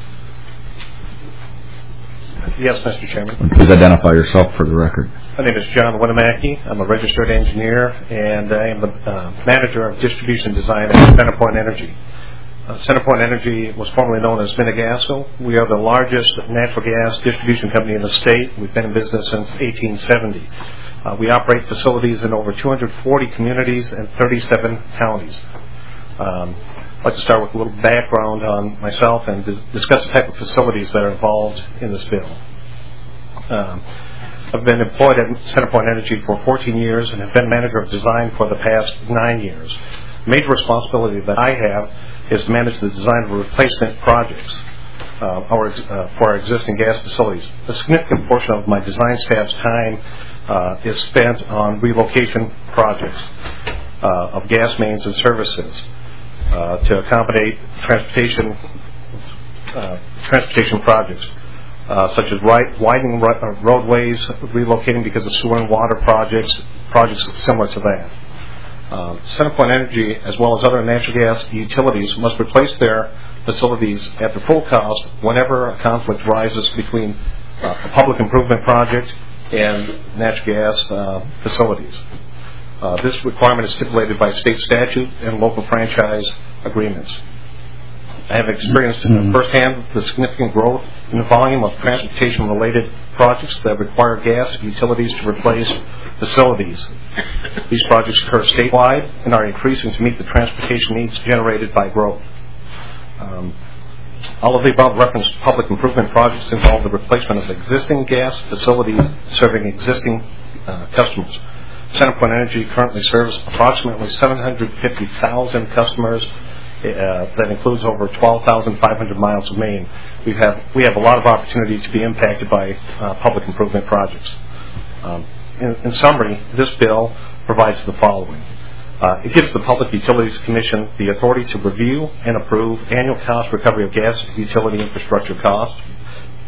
Yes, Mr. Chairman. Please identify yourself for the record. My name is John Winnemaki. I'm a registered engineer, and I am the manager of distribution design at Centerpoint Energy. Centerpoint Energy was formerly known as Minagasco. We are the largest natural gas distribution company in the state. We've been in business since 1870. We operate facilities in over 240 communities and 37 counties. I'd like to start with a little background on myself and discuss the type of facilities that are involved in this bill. I've been employed at Centerpoint Energy for 14 years and have been manager of design for the past 9 years. The major responsibility that I have is to manage the design of replacement projects for our existing gas facilities. A significant portion of my design staff's time is spent on relocation projects of gas mains and services to accommodate transportation projects, such as widening roadways, relocating because of sewer and water projects similar to that. Centerpoint Energy, as well as other natural gas utilities, must replace their facilities at the full cost whenever a conflict rises between a public improvement project and natural gas facilities. This requirement is stipulated by state statute and local franchise agreements. I have experienced firsthand the significant growth in the volume of transportation-related projects that require gas utilities to replace facilities. These projects occur statewide and are increasing to meet the transportation needs generated by growth. All of the above referenced public improvement projects involve the replacement of existing gas facilities serving existing customers. Centerpoint Energy currently serves approximately 750,000 customers. That includes over 12,500 miles of main. We have a lot of opportunity to be impacted by public improvement projects. In summary, this bill provides the following. It gives the Public Utilities Commission the authority to review and approve annual cost recovery of gas utility infrastructure costs.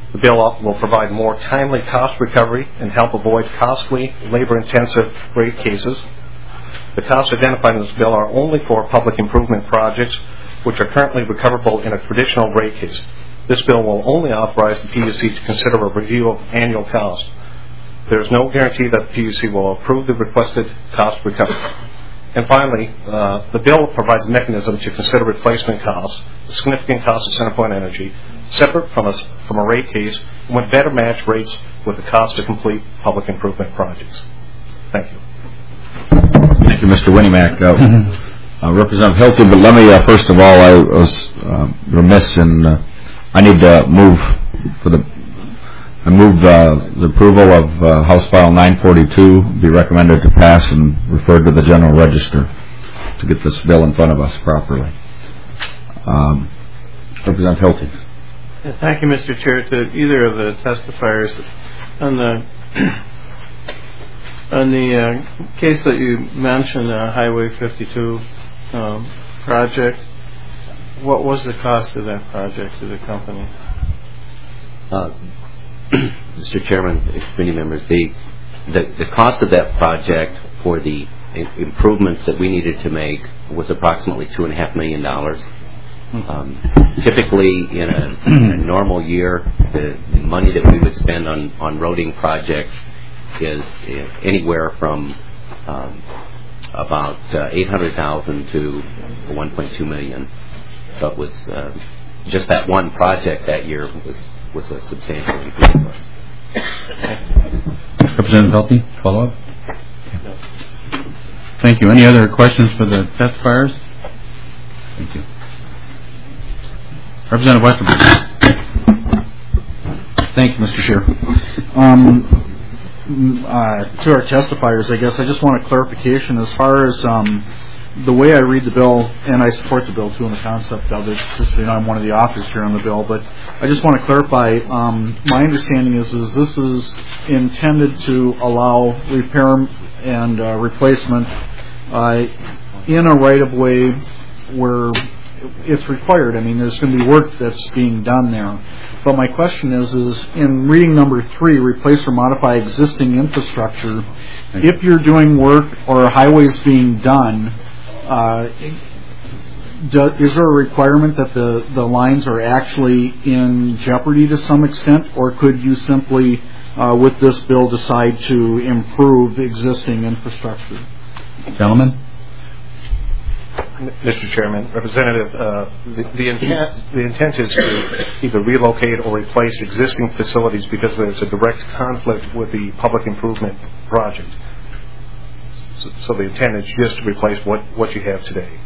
The bill will provide more timely cost recovery and help avoid costly, labor-intensive rate cases. The costs identified in this bill are only for public improvement projects which are currently recoverable in a traditional rate case. This bill will only authorize the PUC to consider a review of annual costs. There is no guarantee that the PUC will approve the requested cost recovery. And finally, the bill provides a mechanism to consider replacement costs, the significant costs of CenterPoint Energy, separate from a rate case, and would better match rates with the cost to complete public improvement projects. Thank you. Thank you, Mr. Winnimack. Representative Hilton, but let me, first of all, I was remiss in, I need to move the approval of House File 942 be recommended to pass and referred to the General Register to get this bill in front of us properly. Representative Hilton. Thank you, Mr. Chair. To either of the testifiers, on the case that you mentioned, Highway 52 project, what was the cost of that project to the company? Mr. Chairman, committee members, the cost of that project for the improvements that we needed to make was approximately $2.5 million. Typically, in a normal year, the money that we would spend on roading projects is anywhere from about $800,000 to $1.2 million. So it was just that one project that year was a substantial improvement. Representative Helpy, follow up. Thank you. Any other questions for the testifiers? Thank you. Representative Westerberg. Thank you, Mr. Chair. To our testifiers, I guess I just want a clarification as far as the way I read the bill, and I support the bill too in the concept of it. Just so you know, I'm one of the authors here on the bill, but I just want to clarify. My understanding is this is intended to allow repair and replacement in a right of way where it's required. I mean, there's going to be work that's being done there. But my question is in reading number 3, replace or modify existing infrastructure, if you're doing work or a highway's being done, is there a requirement that the lines are actually in jeopardy to some extent, or could you simply, with this bill, decide to improve existing infrastructure? Gentlemen? Mr. Chairman, Representative, the intent is to either relocate or replace existing facilities because there's a direct conflict with the public improvement project. So the intent is just to replace what you have today.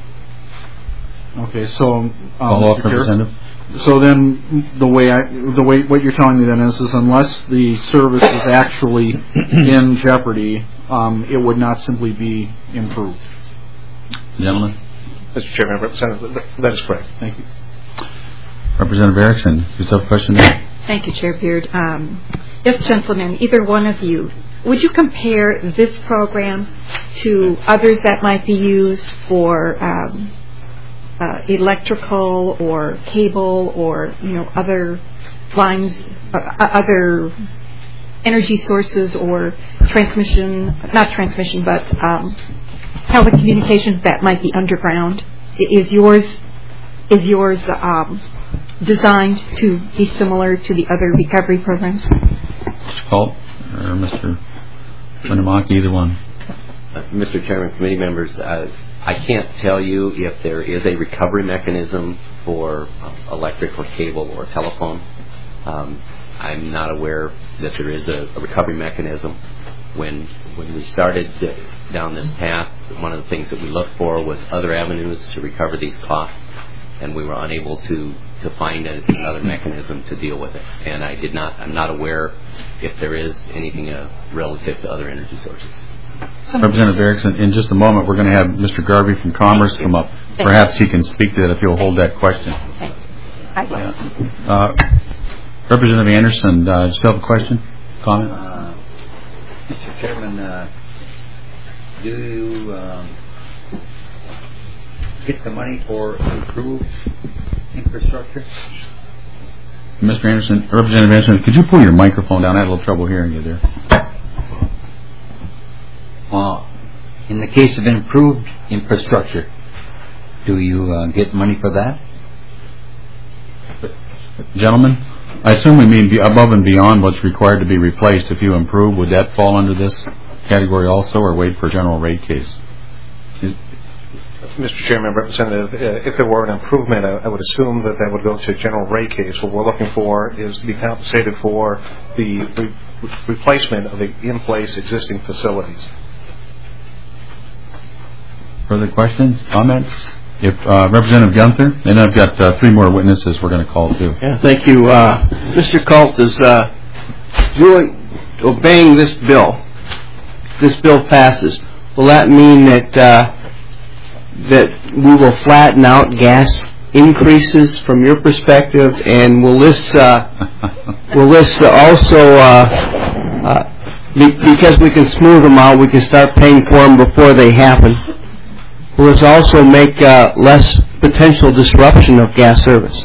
Okay, so follow up, Representative. So then what you're telling me then is unless the service is actually in jeopardy, it would not simply be improved. Gentlemen? Mr. Chairman, Representative, that is correct. Thank you. Representative Erickson, you still have a question there? Thank you, Chair Beard. Yes, gentlemen, either one of you, would you compare this program to others that might be used for electrical or cable or other lines, other energy sources or telecommunications that might be underground? Is yours designed to be similar to the other recovery programs? Mr. Culp or Mr. Winnimack, either one. Mr. Chairman, committee members, I can't tell you if there is a recovery mechanism for electric or cable or telephone. I'm not aware that there is a recovery mechanism. When we started down this path, one of the things that we looked for was other avenues to recover these costs, and we were unable to find another mechanism to deal with it. And I'm not aware if there is anything relative to other energy sources. Representative Erickson, in just a moment, we're going to have Mr. Garvey from Commerce come up. Perhaps he can speak to that if you'll hold that question. Representative Anderson, do you still have a question? Comment? Mr. Chairman, do you get the money for improved infrastructure? Mr. Anderson, Representative Anderson, could you pull your microphone down? I had a little trouble hearing you there. In the case of improved infrastructure, do you get money for that? Gentlemen, I assume we mean above and beyond what's required to be replaced. If you improve, would that fall under this category also, or wait for a general rate case? Mr. Chairman, Representative, if there were an improvement, I would assume that would go to a general rate case. What we're looking for is to be compensated for the replacement of the in-place existing facilities. Further questions, comments? If Representative Gunther, and I've got 3 more witnesses we're going to call too. Yeah, thank you. Mr. Colt is obeying this bill. This bill passes. Will that mean that we will flatten out gas increases from your perspective, and will this also because we can smooth them out, we can start paying for them before they happen? Will this also make less potential disruption of gas service?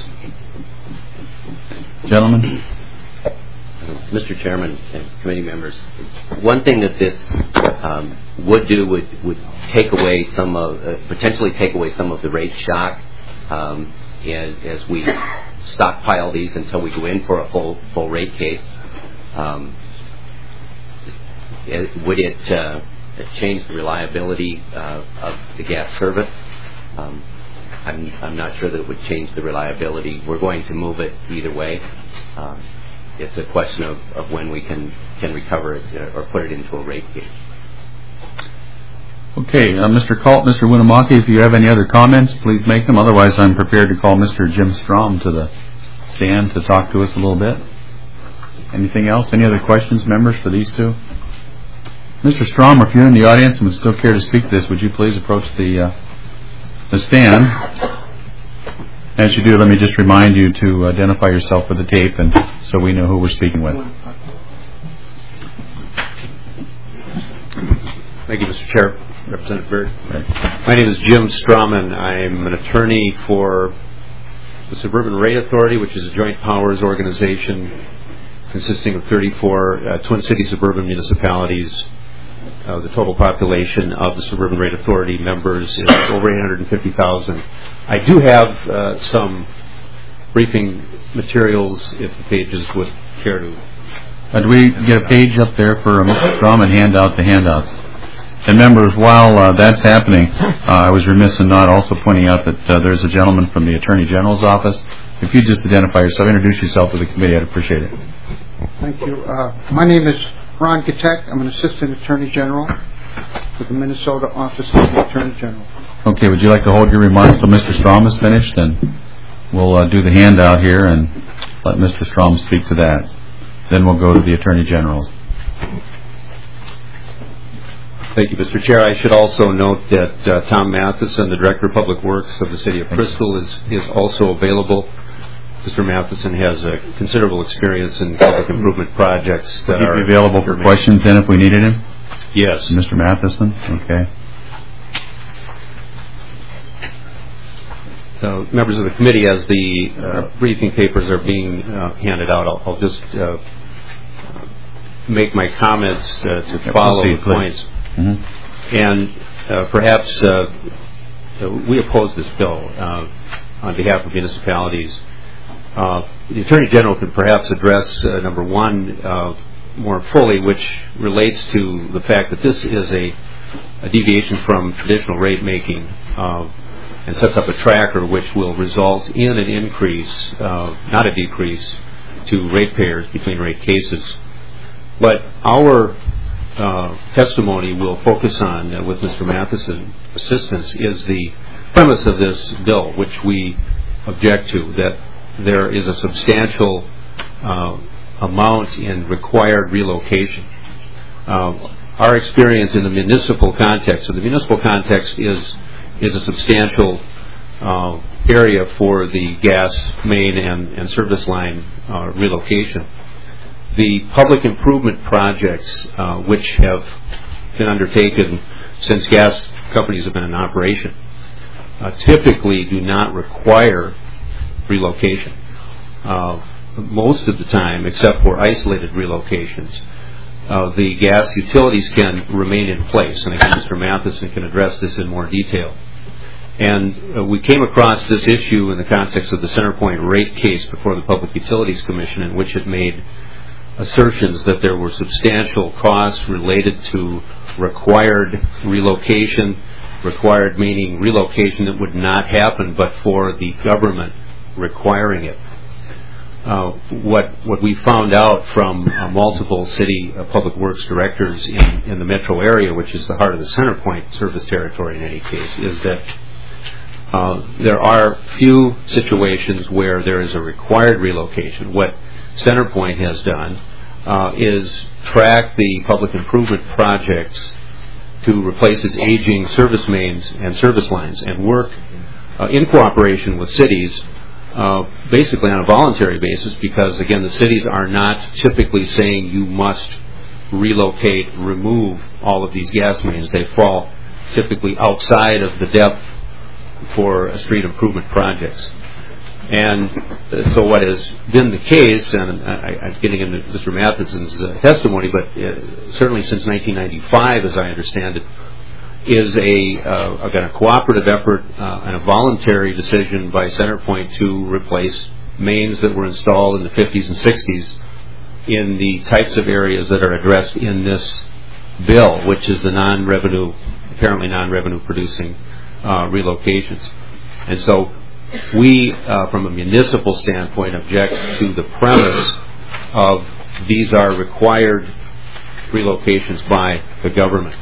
Gentlemen? Mr. Chairman and committee members, one thing that this would do would take away potentially take away some of the rate shock as we stockpile these until we go in for a full rate case. Would it change the reliability of the gas service? I'm not sure that it would change the reliability. We're going to move it either way. It's a question of when we can recover it or put it into a rate case. Okay, Mr. Colt, Mr. Winnemaki, if you have any other comments, please make them. Otherwise, I'm prepared to call Mr. Jim Strom to the stand to talk to us a little bit. Anything else? Any other questions, members, for these two? Mr. Strom, if you're in the audience and would still care to speak to this, would you please approach the stand? As you do, let me just remind you to identify yourself for the tape and so we know who we're speaking with. Thank you, Mr. Chair. Representative Byrd. Right. My name is Jim Strom, and I'm an attorney for the Suburban Rate Authority, which is a joint powers organization consisting of 34 Twin Cities suburban municipalities. The total population of the Suburban Rate Authority members is over 850,000. I do have some briefing materials if the pages would care to. Do we get a page up there for Mr. Strom and hand out the handouts? And members, while that's happening, I was remiss in not also pointing out that there's a gentleman from the Attorney General's office. If you just identify yourself, introduce yourself to the committee, I'd appreciate it. Thank you. My name is Ron Gatek. I'm an Assistant Attorney General for the Minnesota Office of the Attorney General. Okay, would you like to hold your remarks till Mr. Strom is finished? And we'll do the handout here and let Mr. Strom speak to that. Then we'll go to the Attorney General's. Thank you, Mr. Chair. I should also note that Tom Matheson, the Director of Public Works of the City of Bristol, is also available. Mr. Matheson has a considerable experience in public improvement projects. Would he be available for questions then if we needed him? Yes. Mr. Matheson? Okay. Members of the committee, as the briefing papers are being handed out, I'll just make my comments to follow the points. Mm-hmm. And perhaps we oppose this bill on behalf of municipalities. The Attorney General could perhaps address number one more fully, which relates to the fact that this is a deviation from traditional rate making and sets up a tracker which will result in an increase, not a decrease, to ratepayers between rate cases. But our testimony will focus on, with Mr. Matheson's assistance, is the premise of this bill, which we object to, that there is a substantial amount in required relocation. Our experience in the municipal context, so the municipal context is a substantial area for the gas main and service line relocation. The public improvement projects which have been undertaken since gas companies have been in operation typically do not require relocation. most of the time, except for isolated relocations, the gas utilities can remain in place. And again, Mr. Matheson can address this in more detail. And we came across this issue in the context of the CenterPoint rate case before the Public Utilities Commission, in which it made assertions that there were substantial costs related to required relocation, required meaning relocation that would not happen but for the government requiring it. What we found out from multiple city public works directors in the metro area, which is the heart of the CenterPoint service territory in any case, is that there are few situations where there is a required relocation. What CenterPoint has done is track the public improvement projects to replace its aging service mains and service lines, and work in cooperation with cities, basically on a voluntary basis, because again, the cities are not typically saying you must relocate, remove all of these gas mains. They fall typically outside of the depth for street improvement projects. And so what has been the case, and I'm getting into Mr. Matheson's testimony, but certainly since 1995, as I understand it, is again, a cooperative effort and a voluntary decision by CenterPoint to replace mains that were installed in the 50s and 60s in the types of areas that are addressed in this bill, which is the apparently non-revenue producing relocations. And so we, from a municipal standpoint, object to the premise of these are required relocations by the government.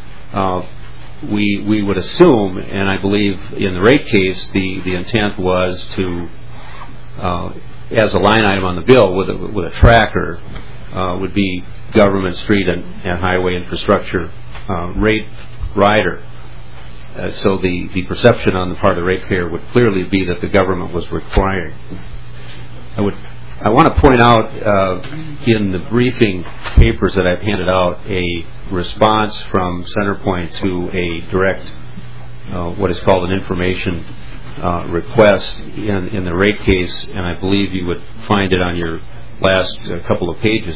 We would assume, and I believe in the rate case, the intent was to, as a line item on the bill with a tracker, would be government street and highway infrastructure rate rider. So the perception on the part of the ratepayer would clearly be that the government was requiring. I want to point out in the briefing papers that I've handed out a response from CenterPoint to a direct, what is called an information request in the rate case, and I believe you would find it on your last couple of pages.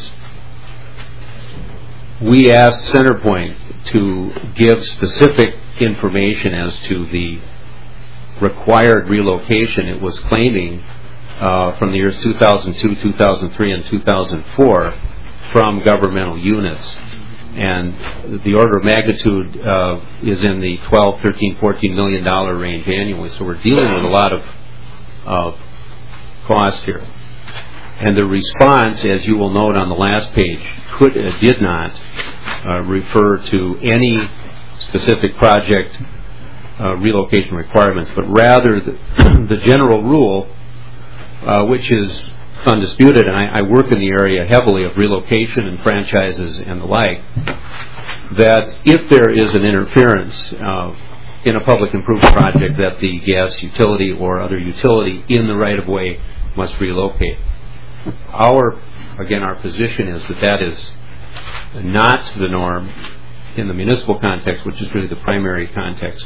We asked CenterPoint to give specific information as to the required relocation it was claiming from the years 2002, 2003, and 2004 from governmental units. And the order of magnitude is in the $12, $13, $14 million range annually. So we're dealing with a lot of cost here. And the response, as you will note on the last page, did not refer to any specific project relocation requirements, but rather the general rule, which is undisputed, and I work in the area heavily of relocation and franchises and the like, that if there is an interference in a public improvement project, that the gas utility or other utility in the right-of-way must relocate. Our position is that is not the norm in the municipal context, which is really the primary context.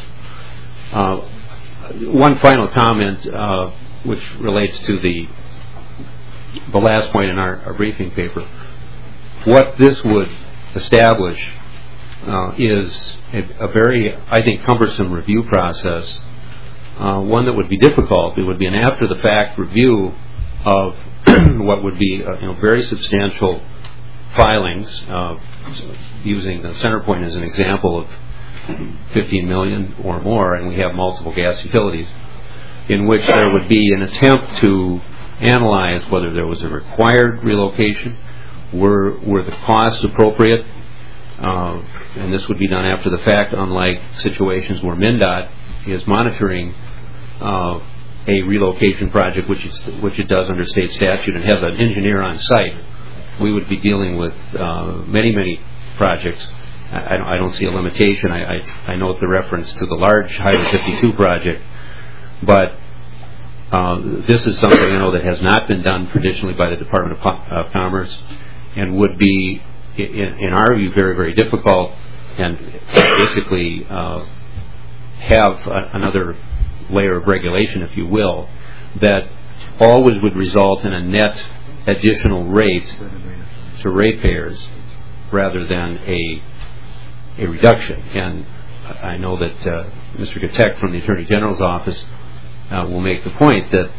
One final comment, which relates to the last point in our briefing paper. What this would establish is a very, I think, cumbersome review process, one that would be difficult. It would be an after-the-fact review of what would be very substantial filings, using the CenterPoint as an example of 15 million or more, and we have multiple gas utilities, in which there would be an attempt to analyze whether there was a required relocation, were the costs appropriate, and this would be done after the fact, unlike situations where MnDOT is monitoring a relocation project, which it does under state statute, and have an engineer on site. We would be dealing with many projects. I don't see a limitation. I note the reference to the large Highway 52 project, but this is something that has not been done traditionally by the Department of Commerce, and would be, in our view, very, very difficult, and basically have another layer of regulation, if you will, that always would result in a net additional rate to ratepayers rather than a reduction. And I know that Mr. Gatek from the Attorney General's office will make the point that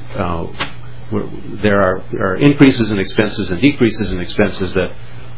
there are increases in expenses and decreases in expenses that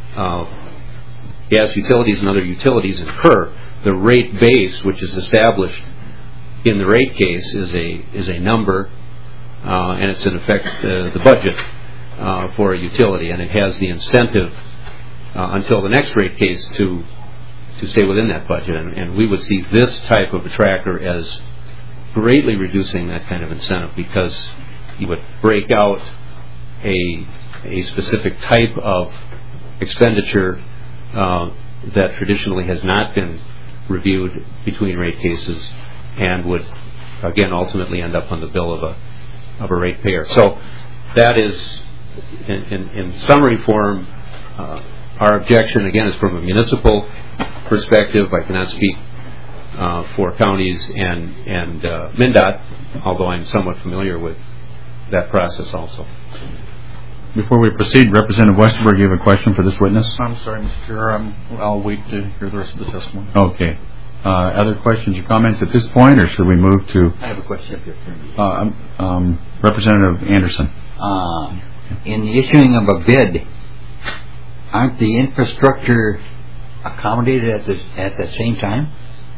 gas utilities and other utilities incur. The rate base, which is established in the rate case, is a number, and it's in effect the budget for a utility, and it has the incentive until the next rate case to stay within that budget. And we would see this type of a tracker as greatly reducing that kind of incentive, because you would break out a specific type of expenditure that traditionally has not been reviewed between rate cases and would again ultimately end up on the bill of a ratepayer. So that is, in summary form, our objection again is from a municipal perspective. I cannot speak for counties and MnDOT, although I'm somewhat familiar with that process also. Before we proceed, Representative Westerberg, you have a question for this witness? I'm sorry, Mr. Chair. I'll wait to hear the rest of the testimony. Okay. Other questions or comments at this point, or should we move to... I have a question up here. Representative Anderson. In the issuing of a bid, aren't the infrastructure accommodated at the same time?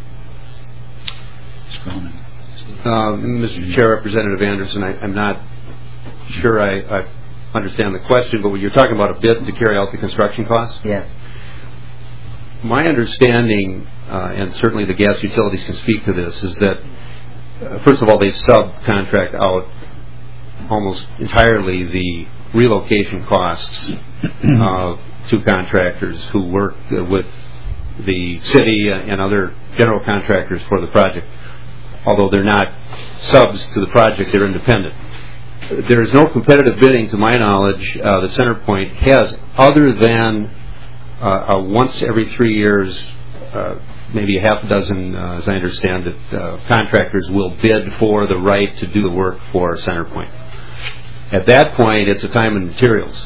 Mr. Chair, Representative Anderson, I'm not sure I understand the question, but when you're talking about a bid to carry out the construction costs? Yes. My understanding, and certainly the gas utilities can speak to this, is that, first of all, they subcontract out almost entirely the relocation costs to contractors who work with the city and other general contractors for the project. Although they're not subs to the project, they're independent. There is no competitive bidding, to my knowledge, that CenterPoint has, other than a once every 3 years, maybe a half a dozen, as I understand it, contractors will bid for the right to do the work for CenterPoint. At that point, it's a time and materials.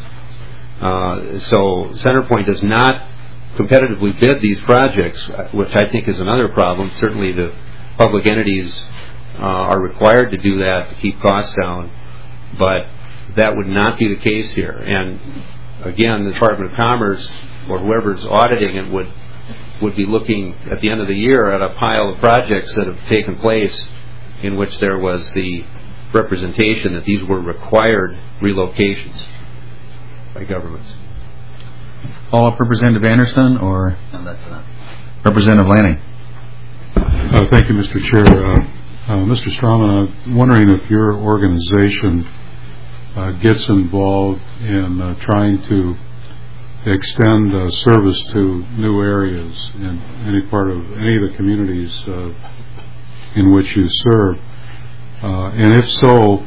So CenterPoint does not competitively bid these projects, which I think is another problem. Certainly the public entities are required to do that to keep costs down, but that would not be the case here. And again, the Department of Commerce or whoever's auditing it would be looking at the end of the year at a pile of projects that have taken place in which there was the representation that these were required relocations by governments. Follow-up, Representative Anderson, or No, that's enough. Representative Lanning? Thank you, Mr. Chair. Mr. Strawman, I'm wondering if your organization gets involved in trying to extend service to new areas in any part of any of the communities in which you serve, and if so,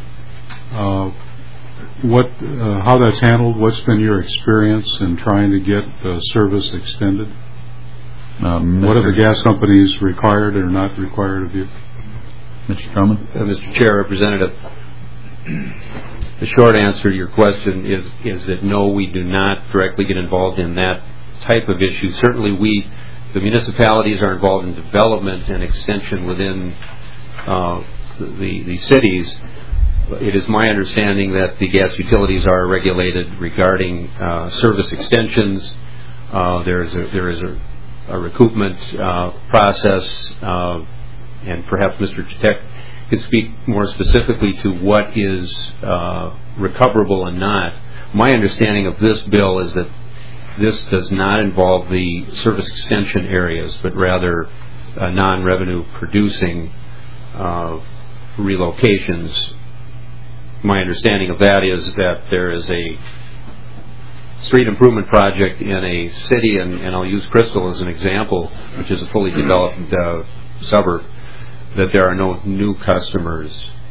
how that's handled. What's been your experience in trying to get service extended? What are the gas companies required or not required of you? Mr. Strawman? Mr. Chair, Representative, the short answer to your question is that no, we do not directly get involved in that type of issue. Certainly the municipalities are involved in development and extension within the cities. It is my understanding that the gas utilities are regulated regarding service extensions. There is a recoupment process, and perhaps Mr. Chitek could speak more specifically to what is recoverable and not. My understanding of this bill is that this does not involve the service extension areas, but rather non-revenue producing relocations. My understanding of that is that there is a street improvement project in a city, and I'll use Crystal as an example, which is a fully developed suburb, that there are no new customers,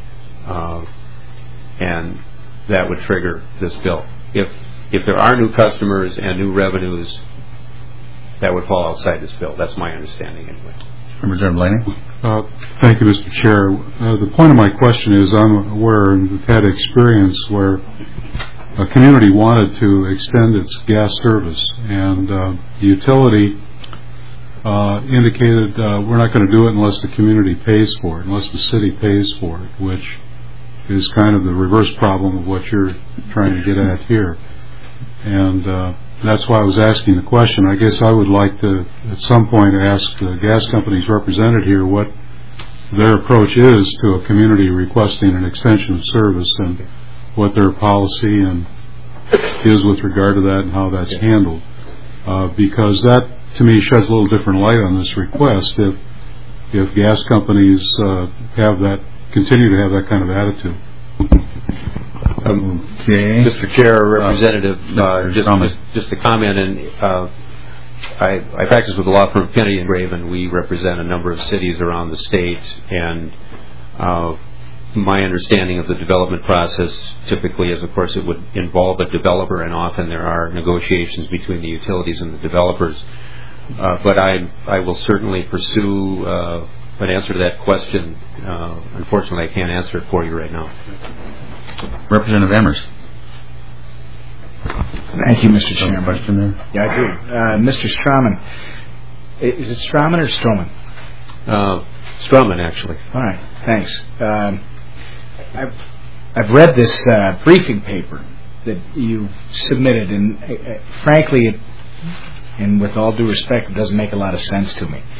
and that would trigger this bill. If there are new customers and new revenues, that would fall outside this bill. That's my understanding anyway. Representative Lanning? Thank you, Mr. Chair. The point of my question is I'm aware and have had experience where a community wanted to extend its gas service, and the utility indicated we're not going to do it unless the community pays for it, unless the city pays for it, which is kind of the reverse problem of what you're trying to get at here. And that's why I was asking the question. I guess I would like to, at some point, ask the gas companies represented here what their approach is to a community requesting an extension of service, and what their policy and is with regard to that and how that's handled. Because that, to me, sheds a little different light on this request if gas companies continue to have that kind of attitude. Okay. Mr. Chair, Representative, just a comment, and I practice with the law firm Kennedy and Graven. We represent a number of cities around the state, and my understanding of the development process typically is, of course, it would involve a developer, and often there are negotiations between the utilities and the developers. But I will certainly pursue an answer to that question. Unfortunately, I can't answer it for you right now. Representative Emmers. Thank you, Mr. Chairman. Question there? Yeah, I do. Mr. Strauman. Is it Strauman or Stroman? Strauman, actually. All right, thanks. I've read this briefing paper that you submitted, and frankly, and with all due respect, it doesn't make a lot of sense to me.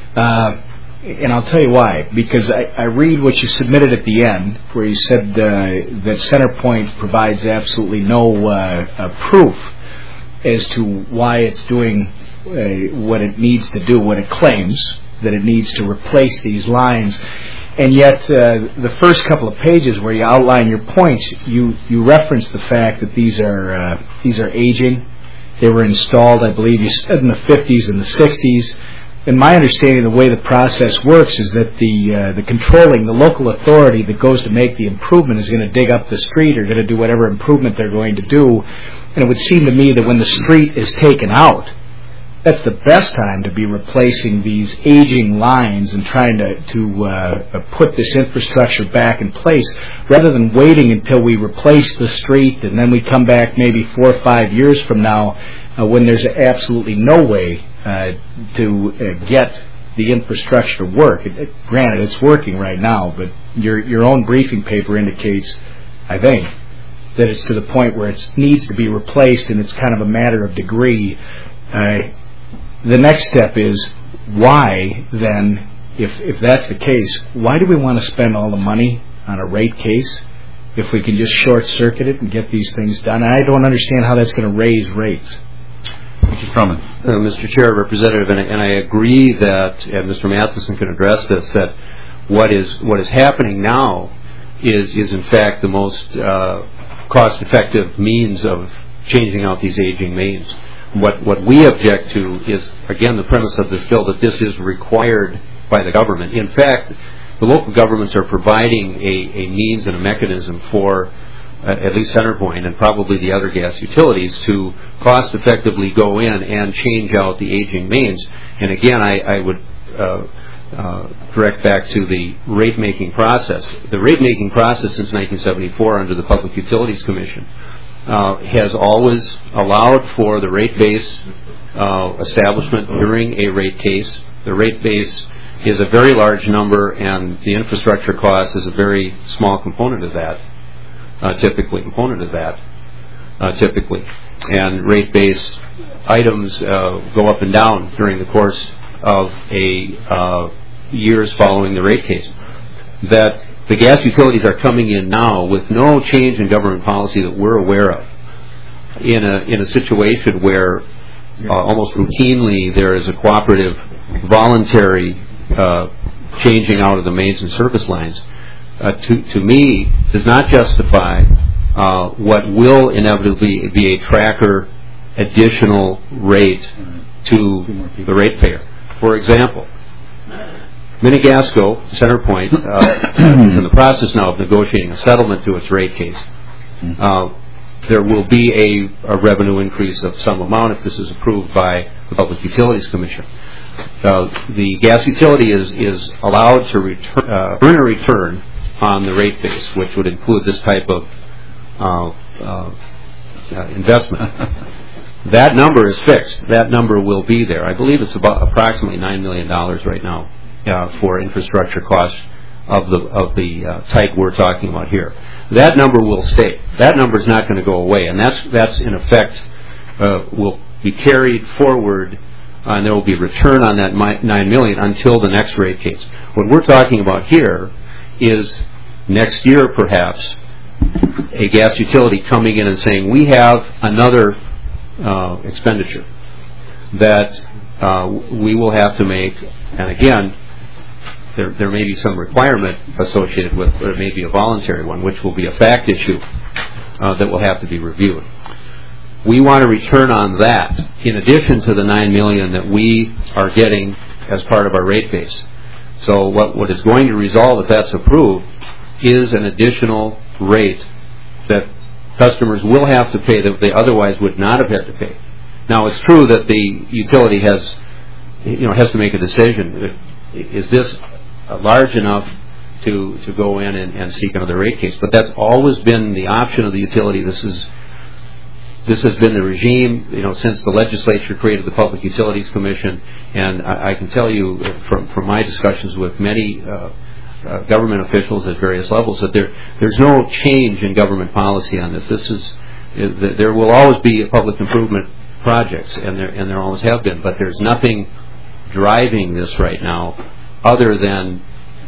And I'll tell you why. Because I read what you submitted at the end, where you said that CenterPoint provides absolutely no proof as to why it's doing what it needs to do, what it claims that it needs to replace these lines. And yet, the first couple of pages where you outline your points, you reference the fact that these are aging. They were installed, I believe you said, in the 50s and the 60s. And my understanding of the way the process works is that the local authority that goes to make the improvement is going to dig up the street or going to do whatever improvement they're going to do. And it would seem to me that when the street is taken out, that's the best time to be replacing these aging lines and trying to put this infrastructure back in place, rather than waiting until we replace the street and then we come back maybe 4 or 5 years from now when there's absolutely no way to get the infrastructure to work. Granted, it's working right now, but your own briefing paper indicates, I think, that it's to the point where it needs to be replaced, and it's kind of a matter of degree. The next step is, why then, if that's the case, why do we want to spend all the money on a rate case if we can just short-circuit it and get these things done? I don't understand how that's going to raise rates. Mr. Stroman. Mr. Chair, Representative, and I agree that, and Mr. Matheson can address this, that what is happening now is in fact the most cost-effective means of changing out these aging mains. What we object to is, again, the premise of this bill that this is required by the government. In fact, the local governments are providing a means and a mechanism for at least CenterPoint and probably the other gas utilities to cost-effectively go in and change out the aging mains. And again, I would direct back to the rate-making process. The rate-making process since 1974 under the Public Utilities Commission has always allowed for the rate base establishment during a rate case. The rate base is a very large number, and the infrastructure cost is a very small component of that, typically. And rate base items go up and down during the course of years following the rate case. That the gas utilities are coming in now with no change in government policy that we're aware of, in a situation where almost routinely there is a cooperative, voluntary changing out of the mains and service lines. To me, does not justify what will inevitably be a tracker additional rate to the ratepayer. For example, Minigasco, CenterPoint, is in the process now of negotiating a settlement to its rate case. There will be a revenue increase of some amount if this is approved by the Public Utilities Commission. The gas utility is allowed to earn a return on the rate base, which would include this type of investment. That number is fixed. That number will be there. I believe it's about approximately $9 million right now for infrastructure costs of the type we're talking about here. That number will stay. That number is not going to go away, and that's in effect will be carried forward, and there will be return on that $9 million until the next rate case. What we're talking about here is next year, perhaps, a gas utility coming in and saying, we have another expenditure that we will have to make, and again, there may be some requirement associated with, or it may be a voluntary one, which will be a fact issue that will have to be reviewed. We want to return on that in addition to the $9 million that we are getting as part of our rate base. So what is going to result, if that's approved, is an additional rate that customers will have to pay that they otherwise would not have had to pay. Now, it's true that the utility has to make a decision. Is this large enough to go in and seek another rate case? But that's always been the option of the utility. This has been the regime, since the legislature created the Public Utilities Commission, and I can tell you from my discussions with many government officials at various levels that there's no change in government policy on this. There will always be public improvement projects, and there always have been, but there's nothing driving this right now other than,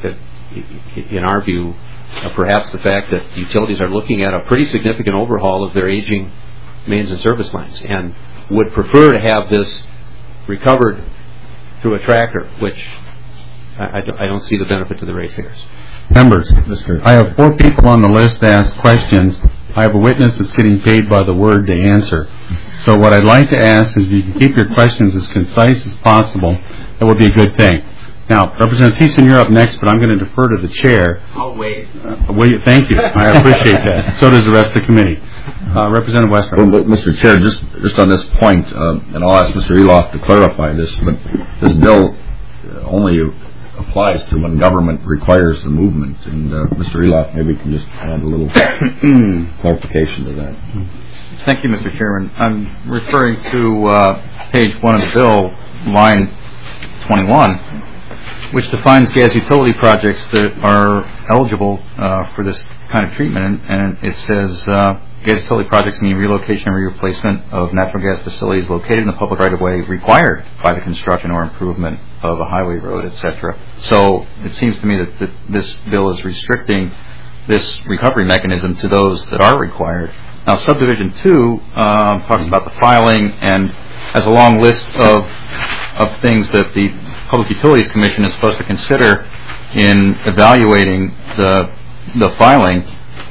in our view, perhaps the fact that utilities are looking at a pretty significant overhaul of their aging mains and service lines, and would prefer to have this recovered through a tracker, which I don't see the benefit to the ratepayers. Members, I have 4 people on the list to ask questions. I have a witness that's getting paid by the word to answer. So what I'd like to ask is if you can keep your questions as concise as possible, that would be a good thing. Now, Representative Thiessen, you're up next, but I'm going to defer to the chair. I'll wait. Thank you. I appreciate that. So does the rest of the committee. Representative Wester. Well, Mr. Chair, just on this point, and I'll ask Mr. Eloff to clarify this, but this bill only applies to when government requires the movement, and Mr. Eloff maybe can just add a little clarification to that. Thank you, Mr. Chairman. I'm referring to page 1 of the bill, line 21, which defines gas utility projects that are eligible for this kind of treatment, and it says gas utility projects mean relocation or replacement of natural gas facilities located in the public right-of-way required by the construction or improvement of a highway, road, etc. So it seems to me that this bill is restricting this recovery mechanism to those that are required. Now, subdivision 2 talks about the filing and has a long list of things that the Public Utilities Commission is supposed to consider in evaluating the filing,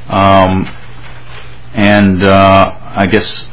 I guess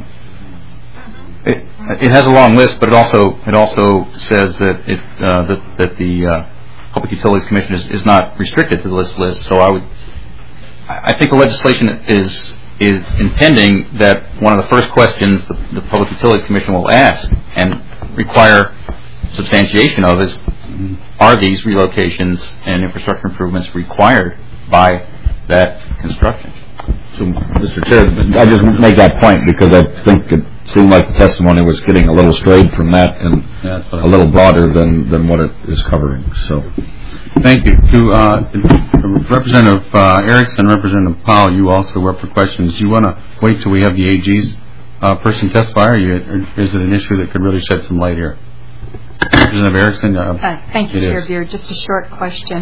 it has a long list, but it also says that the Public Utilities Commission is not restricted to this list. So I think the legislation is intending that one of the first questions the Public Utilities Commission will ask and require substantiation of is, are these relocations and infrastructure improvements required by that construction? So, Mr. Chair, I just make that point because I think it seemed like the testimony was getting a little strayed from that and a little broader than what it is covering. So, thank you. To Representative Erickson, Representative Powell, you also were up for questions. Do you want to wait till we have the AG's person testify, or is it an issue that could really shed some light here? Representative Erickson. Thank you, Chair Beer. Just a short question.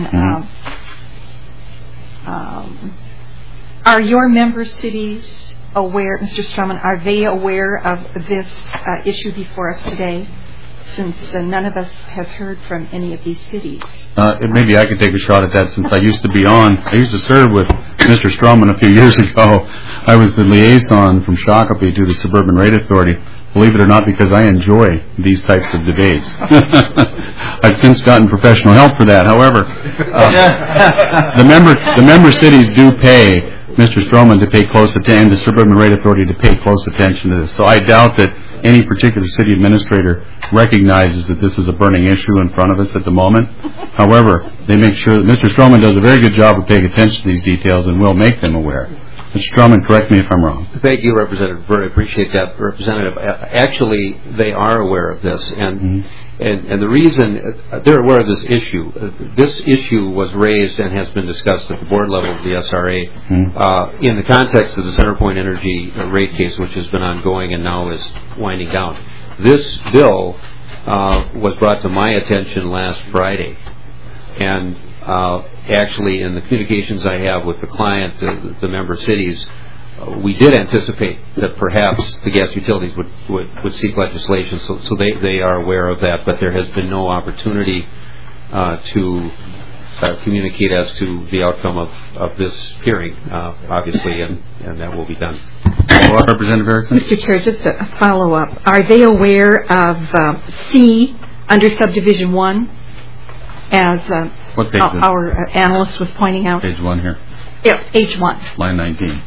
Are your member cities aware, Mr. Stroman, are they aware of this issue before us today, since none of us has heard from any of these cities? Maybe I could take a shot at that, since I used to serve with Mr. Stroman a few years ago. I was the liaison from Shakopee to the Suburban Rate Authority. Believe it or not, because I enjoy these types of debates. I've since gotten professional help for that. However, the member cities do pay Mr. Stroman to pay close attention, the Suburban Rate Authority to pay close attention to this. So I doubt that any particular city administrator recognizes that this is a burning issue in front of us at the moment. However, they make sure that Mr. Stroman does a very good job of paying attention to these details and will make them aware. Mr. Drummond, correct me if I'm wrong. Thank you, Representative Burt. I appreciate that, Representative. Actually, they are aware of this, and the reason they're aware of this issue was raised and has been discussed at the board level of the SRA in the context of the CenterPoint Energy rate case, which has been ongoing and now is winding down. This bill was brought to my attention last Friday, and actually in the communications I have with the client, the member cities, we did anticipate that perhaps the gas utilities would seek legislation, so they are aware of that, but there has been no opportunity to communicate as to the outcome of this hearing, obviously, and that will be done. Representative Erickson? Mr. Chair, just a follow-up. Are they aware of C under subdivision 1, as what page our analyst was pointing out? Page 1 here. Yeah, H1. Line 19.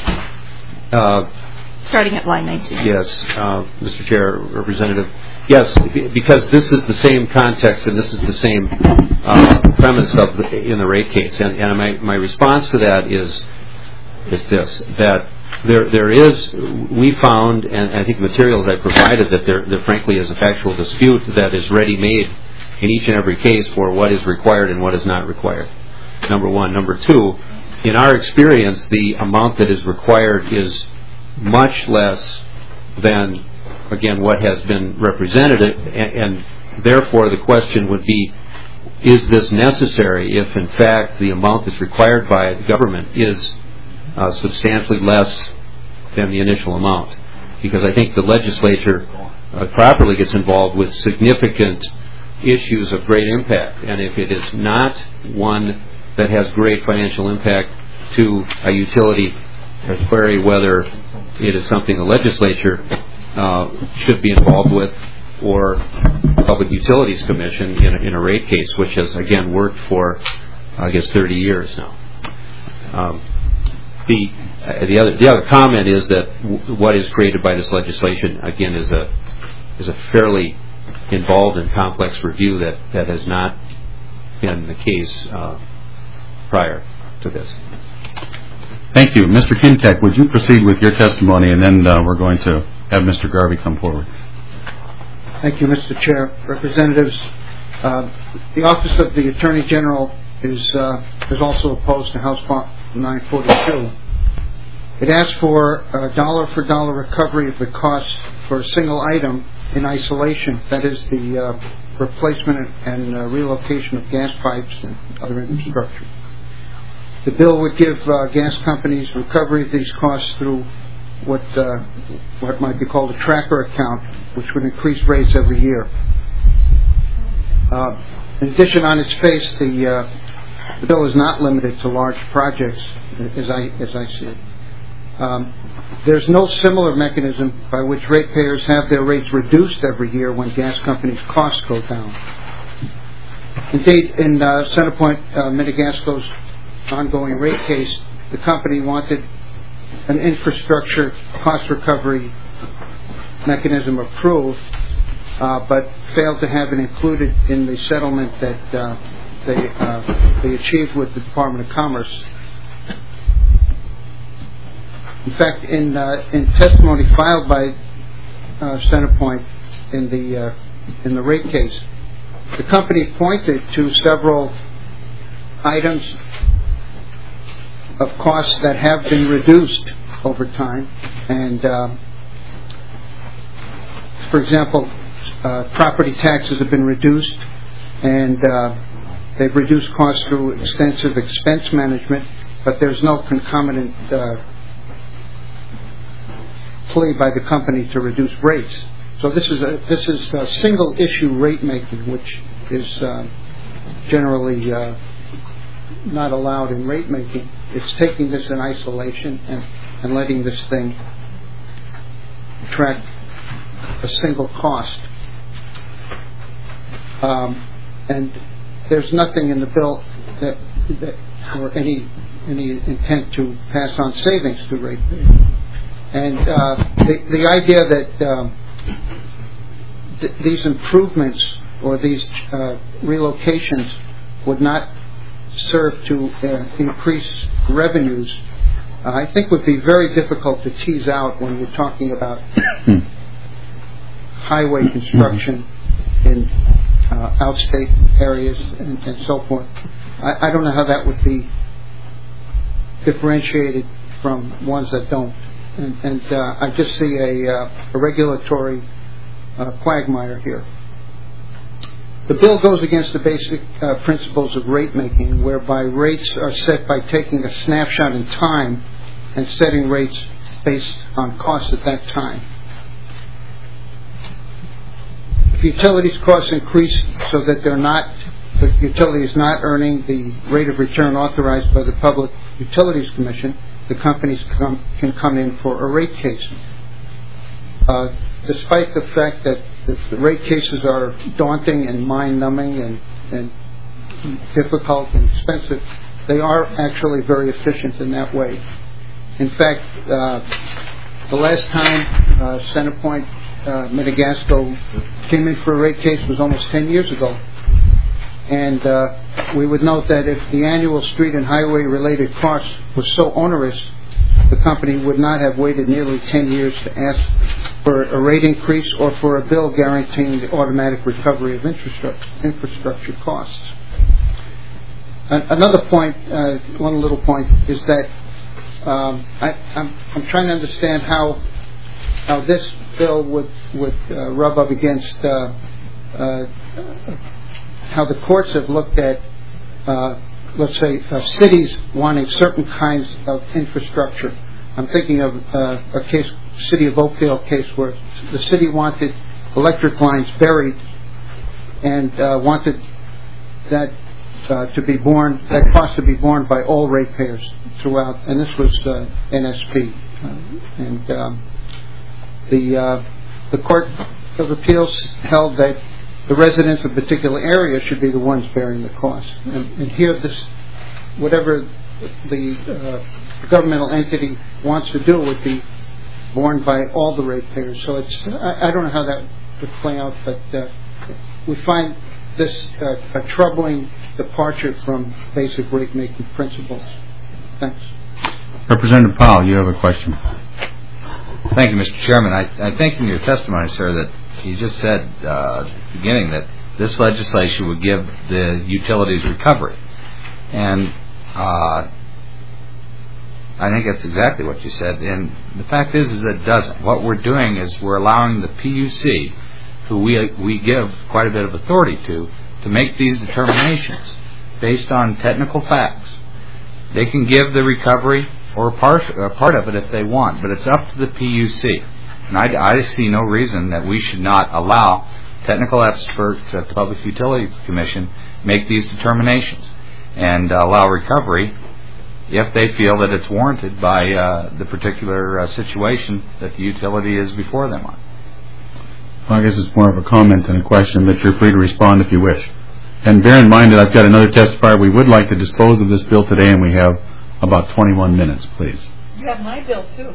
Starting at line 19. Yes, Mr. Chair, Representative. Yes, because this is the same context and this is the same premise in the rate case. And my response to that is this, that there is, we found, and I think the materials I provided, that there frankly is a factual dispute that is ready-made in each and every case for what is required and what is not required. Number one. Number two, in our experience, the amount that is required is much less than, again, what has been represented, and therefore the question would be, is this necessary if in fact the amount that's required by the government is substantially less than the initial amount? Because I think the legislature properly gets involved with significant issues of great impact, and if it is not one that has great financial impact to a utility, I query whether it is something the legislature should be involved with, or the Public Utilities Commission in a rate case, which has again worked for, I guess, 30 years now. The other comment is that what is created by this legislation again is a fairly involved and complex review that has not been the case prior to this. Thank you. Mr. Kintek, would you proceed with your testimony, and then we're going to have Mr. Garvey come forward. Thank you, Mr. Chair. Representatives, the Office of the Attorney General is also opposed to House Bill 942. It asks for a dollar-for-dollar recovery of the cost for a single item in isolation, that is the replacement and relocation of gas pipes and other infrastructure. The bill would give gas companies recovery of these costs through what might be called a tracker account, which would increase rates every year. In addition, on its face, the bill is not limited to large projects, as I see it. There's no similar mechanism by which ratepayers have their rates reduced every year when gas companies' costs go down. Indeed, in CenterPoint Madagasco's ongoing rate case, the company wanted an infrastructure cost recovery mechanism approved, but failed to have it included in the settlement that they achieved with the Department of Commerce. In fact, in testimony filed by CenterPoint in the rate case, the company pointed to several items of costs that have been reduced over time, and for example, property taxes have been reduced, and they've reduced costs through extensive expense management, but there's no concomitant plea by the company to reduce rates. So this is a single issue rate making, which is generally not allowed in rate making. It's taking this in isolation and letting this thing track a single cost. And there's nothing in the bill that or any intent to pass on savings to ratepayers. And the idea that these improvements or these relocations would not serve to increase revenues I think would be very difficult to tease out when you're talking about highway construction in outstate areas and so forth. I don't know how that would be differentiated from ones that don't. And I just see a regulatory quagmire here. The bill goes against the basic principles of rate making, whereby rates are set by taking a snapshot in time and setting rates based on costs at that time. If utilities costs increase so that the utility is not earning the rate of return authorized by the Public Utilities Commission, the companies can come in for a rate case. Despite the fact that the rate cases are daunting and mind-numbing and difficult and expensive, they are actually very efficient in that way. In fact, the last time CenterPoint Madagascar came in for a rate case was almost 10 years ago. And we would note that if the annual street and highway-related costs were so onerous, the company would not have waited nearly 10 years to ask for a rate increase or for a bill guaranteeing the automatic recovery of infrastructure costs. Another point, one little point, is that I'm trying to understand how this bill would rub up against how the courts have looked at, let's say, cities wanting certain kinds of infrastructure. I'm thinking of a case, City of Oakdale case, where the city wanted electric lines buried and wanted that to be borne, that cost to be borne by all ratepayers throughout, and this was NSP. The Court of Appeals held that the residents of a particular area should be the ones bearing the cost. And here, whatever the governmental entity wants to do would be borne by all the ratepayers. So I don't know how that would play out, but we find this a troubling departure from basic rate-making principles. Thanks. Representative Powell, you have a question. Thank you, Mr. Chairman. I think in your testimony, sir, that you just said at the beginning that this legislation would give the utilities recovery. And I think that's exactly what you said. And the fact is it doesn't. What we're doing is we're allowing the PUC, who we give quite a bit of authority to make these determinations based on technical facts. They can give the recovery or a part of it if they want, but it's up to the PUC. And I see no reason that we should not allow technical experts at the Public Utilities Commission make these determinations and allow recovery if they feel that it's warranted by the particular situation that the utility is before them on. Well, I guess it's more of a comment than a question, but you're free to respond if you wish. And bear in mind that I've got another testifier. We would like to dispose of this bill today, and we have about 21 minutes, please. You have my bill, too.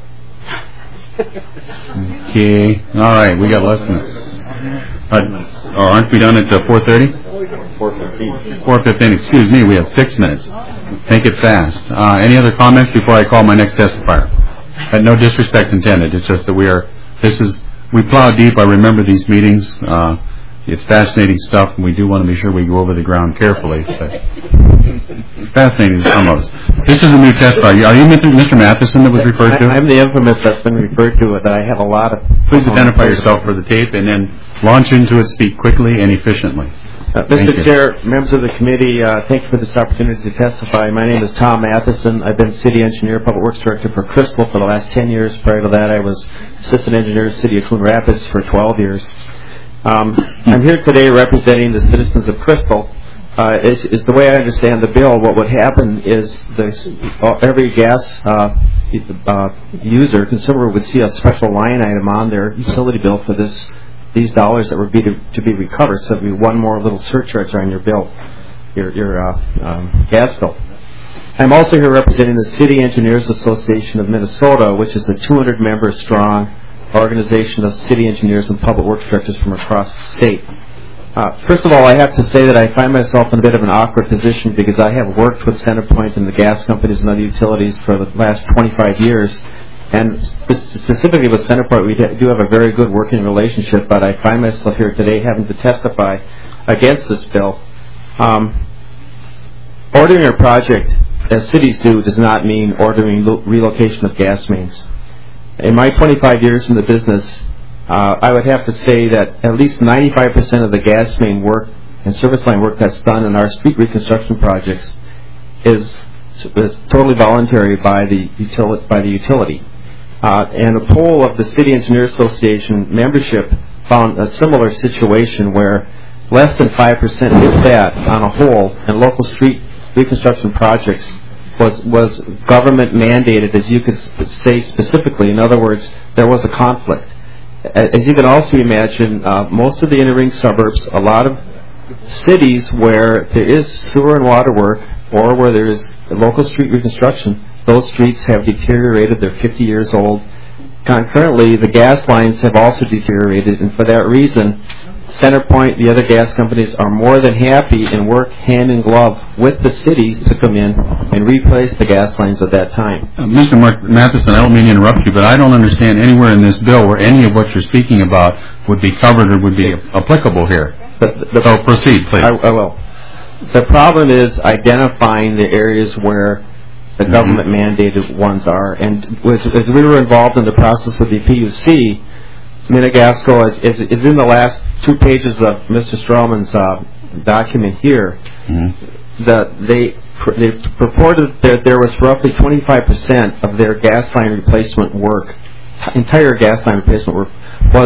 Okay. All right. We got less than aren't we done at 4:30? 4:15. 4:15. Excuse me. We have 6 minutes. Make it fast. Any other comments before I call my next testifier? No disrespect intended. It's just that we plow deep. I remember these meetings. It's fascinating stuff, and we do want to be sure we go over the ground carefully. But fascinating to some of us. This is a new testifier. Are you Mr. Matheson that was referred to? I'm the infamous that's been referred to, and I have a lot of... Please identify yourself for the tape, and then launch into it, speak quickly and efficiently. Mr. Chair, members of the committee, thank you for this opportunity to testify. My name is Tom Matheson. I've been City Engineer, Public Works Director for Crystal for the last 10 years. Prior to that, I was Assistant Engineer at the City of Coon Rapids for 12 years. I'm here today representing the citizens of Crystal. Is the way I understand the bill, what would happen is every gas consumer would see a special line item on their utility bill for these dollars that would be to be recovered. So it would be one more little surcharge on your bill, your gas bill. I'm also here representing the City Engineers Association of Minnesota, which is a 200-member strong organization of city engineers and public works directors from across the state. First of all, I have to say that I find myself in a bit of an awkward position because I have worked with CenterPoint and the gas companies and other utilities for the last 25 years. And specifically with CenterPoint, we do have a very good working relationship, but I find myself here today having to testify against this bill. Ordering a project, as cities do, does not mean ordering relocation of gas mains. In my 25 years in the business, I would have to say that at least 95% of the gas main work and service line work that's done in our street reconstruction projects is totally voluntary by the utility. And a poll of the City Engineer Association membership found a similar situation where less than 5%, if that, on a whole, in local street reconstruction projects was government mandated, as you could say specifically. In other words, there was a conflict. As you can also imagine, most of the inner ring suburbs, a lot of cities where there is sewer and water work or where there is local street reconstruction, those streets have deteriorated. They're 50 years old. Concurrently, the gas lines have also deteriorated, and for that reason, CenterPoint, the other gas companies, are more than happy and work hand in glove with the cities to come in and replace the gas lines at that time. Mr. Matheson, I don't mean to interrupt you, but I don't understand anywhere in this bill where any of what you're speaking about would be covered or would be applicable here. So proceed, please. I will. The problem is identifying the areas where the government mandated ones are. And as we were involved in the process with the PUC, Madagascar is in the last 2 pages of Mr. Strawman's document here. They purported that there was roughly 25% of their gas line replacement work, entire gas line replacement work,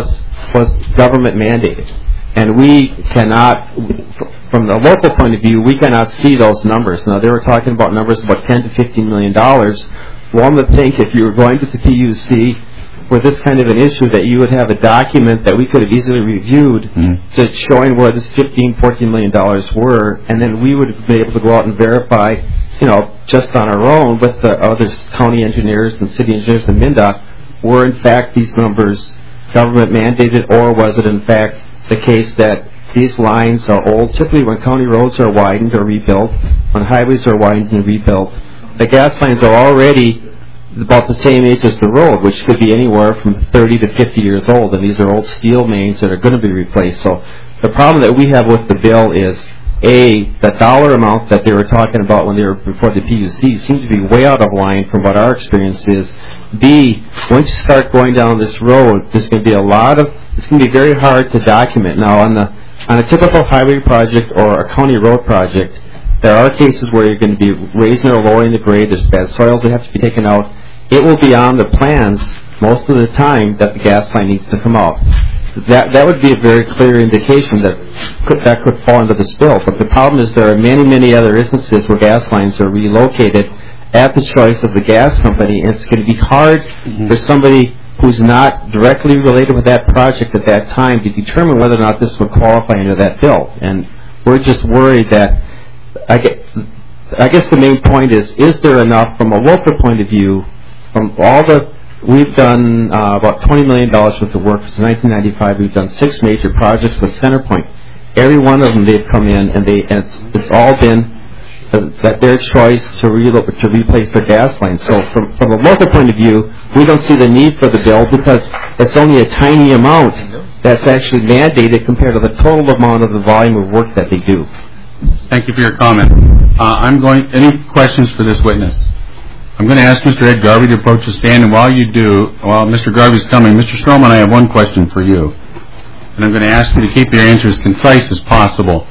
was government mandated. And we cannot, from the local point of view, we cannot see those numbers. Now, they were talking about numbers about $10 to $15 million. One would think if you were going to the PUC for this kind of an issue that you would have a document that we could have easily reviewed to showing where this $15, $14 million were, and then we would be able to go out and verify, just on our own with the other county engineers and city engineers and MnDOT, were in fact these numbers government mandated, or was it in fact the case that these lines are old? Typically when county roads are widened or rebuilt, when highways are widened and rebuilt, the gas lines are already about the same age as the road, which could be anywhere from 30 to 50 years old, and these are old steel mains that are going to be replaced. So the problem that we have with the bill is, A, the dollar amount that they were talking about when they were before the PUC seems to be way out of line from what our experience is. B, once you start going down this road, there's going to be it's going to be very hard to document. Now, on a typical highway project or a county road project, there are cases where you're going to be raising or lowering the grade. There's bad soils that have to be taken out. It will be on the plans most of the time that the gas line needs to come out. That would be a very clear indication that could fall into this bill. But the problem is there are many, many other instances where gas lines are relocated at the choice of the gas company, and it's going to be hard for somebody who's not directly related with that project at that time to determine whether or not this would qualify under that bill. And we're just worried that I guess the main point is there enough from a local point of view, from all we've done about $20 million worth of work since 1995. We've done 6 major projects with CenterPoint. Every one of them they've come in and it's all been that their choice to replace their gas lines. So from a local point of view, we don't see the need for the bill because it's only a tiny amount that's actually mandated compared to the total amount of the volume of work that they do. Thank you for your comment. Any questions for this witness? I'm going to ask Mr. Ed Garvey to approach the stand, and while Mr. Garvey's coming, Mr. Stroman, I have one question for you. And I'm going to ask you to keep your answers concise as possible.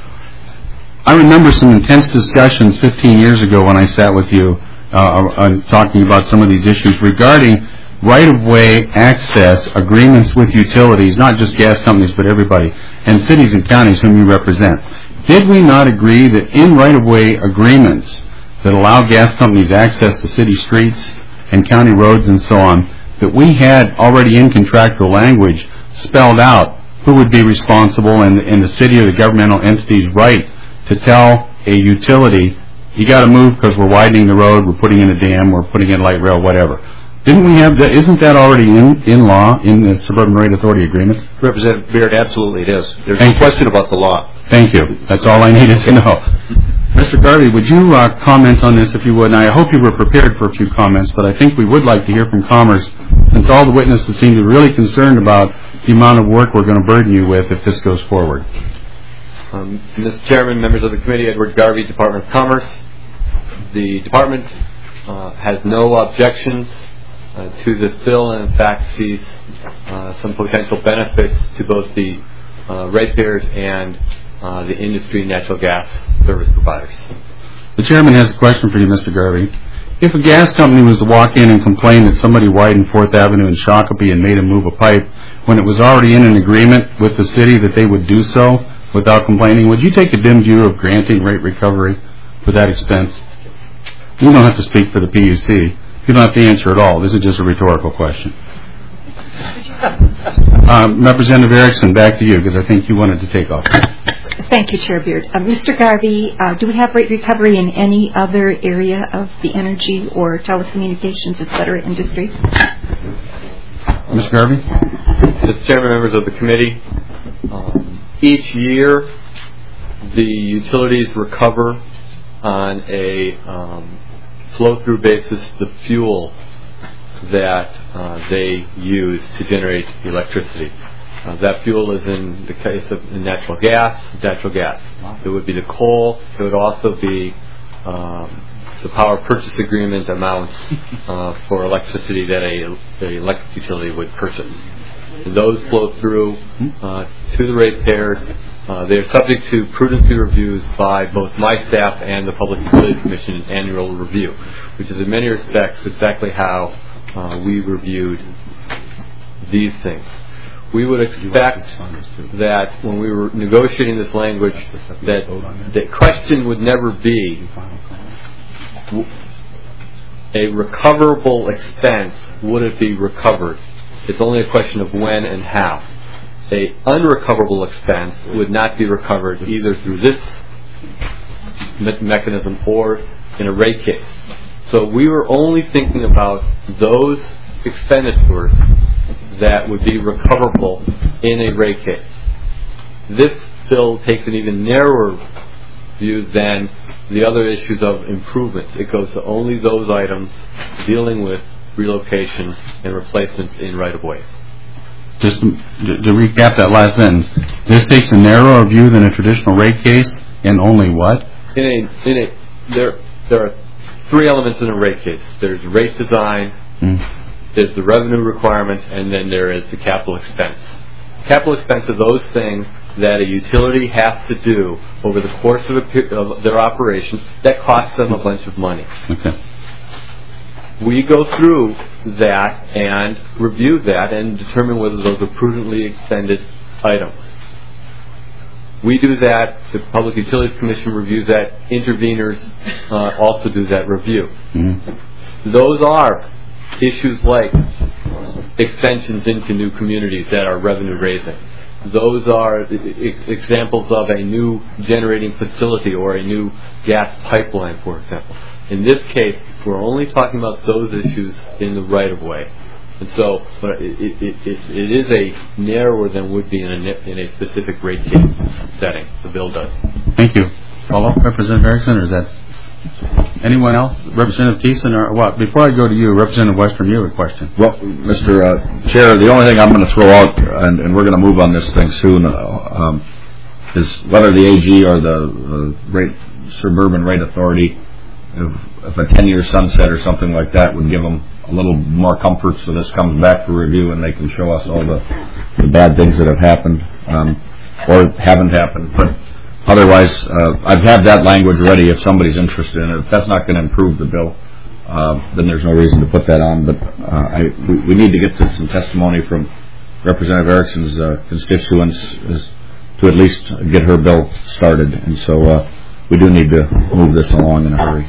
I remember some intense discussions 15 years ago when I sat with you talking about some of these issues regarding right-of-way access agreements with utilities, not just gas companies, but everybody, and cities and counties whom you represent. Did we not agree that in right-of-way agreements that allow gas companies access to city streets and county roads and so on, that we had already in contractual language spelled out who would be responsible and the city or the governmental entity's right to tell a utility, you got to move because we're widening the road, we're putting in a dam, we're putting in light rail, whatever. Didn't we have that? Isn't that already in law in the Suburban Rate Authority agreements? Representative Beard, absolutely it is. There's no question about the law. Thank you. That's all I needed to know. Mr. Garvey, would you comment on this if you would? And I hope you were prepared for a few comments, but I think we would like to hear from Commerce, since all the witnesses seem to be really concerned about the amount of work we're going to burden you with if this goes forward. Mr. Chairman, members of the committee, Edward Garvey, Department of Commerce. The department has no objections to this bill, and in fact sees some potential benefits to both the ratepayers and the industry natural gas service providers. The chairman has a question for you, Mr. Garvey. If a gas company was to walk in and complain that somebody widened 4th Avenue in Shakopee and made them move a pipe when it was already in an agreement with the city that they would do so without complaining, would you take a dim view of granting rate recovery for that expense? You don't have to speak for the PUC. You don't have to answer at all. This is just a rhetorical question. Representative Erickson, back to you, because I think you wanted to take off. Thank you, Chair Beard. Mr. Garvey, do we have rate recovery in any other area of the energy or telecommunications, et cetera, industries? Mr. Garvey? Mr. Chairman, members of the committee, each year the utilities recover on a flow-through basis the fuel that they use to generate electricity. That fuel is, in the case of natural gas. It would be the coal. It would also be the power purchase agreement amounts for electricity that an electric utility would purchase. Those flow through to the ratepayers. They are subject to prudency reviews by both my staff and the Public Utilities Commission's annual review, which is in many respects exactly how we reviewed these things. We would expect that when we were negotiating this language, that the question would never be a recoverable expense, would it be recovered? It's only a question of when and how. A unrecoverable expense would not be recovered either through this mechanism or in a rate case. So we were only thinking about those expenditures that would be recoverable in a rate case. This bill takes an even narrower view than the other issues of improvements. It goes to only those items dealing with relocation and replacements in right-of-ways. Just to recap that last sentence, this takes a narrower view than a traditional rate case, and only what? There are three elements in a rate case. There's rate design, there's the revenue requirements, and then there is the capital expense. Capital expense are those things that a utility has to do over the course of their operation that costs them a bunch of money. Okay. We go through that and review that and determine whether those are prudently expended items. We do that, the Public Utilities Commission reviews that, interveners also do that review. Those are issues like extensions into new communities that are revenue raising. Those are examples of a new generating facility or a new gas pipeline, for example. In this case, we're only talking about those issues in the right-of-way. And so it is a narrower than would be in a specific rate case setting. The bill does. Thank you. Follow-up, Representative Erickson, or is that anyone else? Representative Thiessen, or what? Before I go to you, Representative Westrom, you have a question. Well, Mr. Chair, the only thing I'm going to throw out, and we're going to move on this thing soon, is whether the AG or the Suburban Rate Authority, if a 10-year sunset or something like that would give them a little more comfort so this comes back for review and they can show us all the bad things that have happened or haven't happened. But otherwise, I've had that language ready if somebody's interested in it. If that's not going to improve the bill, then there's no reason to put that on. But we need to get to some testimony from Representative Erickson's constituents to at least get her bill started. And so we do need to move this along in a hurry.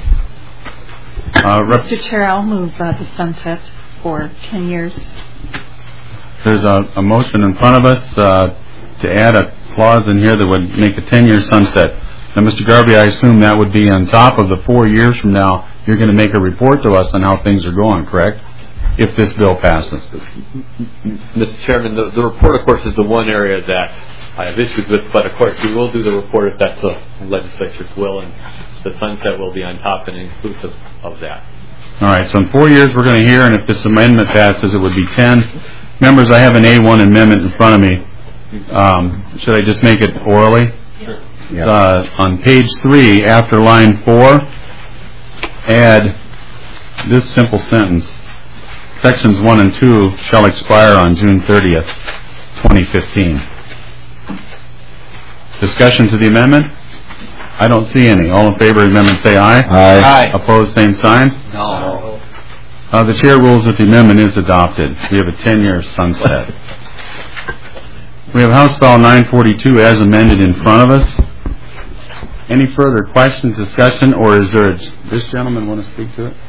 Mr. Chair, I'll move the sunset for 10 years. There's a motion in front of us to add a clause in here that would make a 10-year sunset. Now, Mr. Garvey, I assume that would be on top of the 4 years from now. You're going to make a report to us on how things are going, correct? if this bill passes. Mr. Chairman, the report, of course, is the one area that I have issues with, but of course we will do the report if that's the legislature's will, and the sunset will be on top and inclusive of that. All right, so in 4 years we're going to hear, and if this amendment passes, it would be 10. Members, I have an A1 amendment in front of me. Should I just make it orally? Sure. On page 3, after line 4, add this simple sentence. Sections 1 and 2 shall expire on June 30th, 2015. Discussion to the amendment? I don't see any. All in favor of the amendment say aye. Aye. Opposed, same sign. No. The chair rules that the amendment is adopted. We have a 10-year sunset. We have House File 942 as amended in front of us. Any further questions, discussion, or is there this gentleman want to speak to it?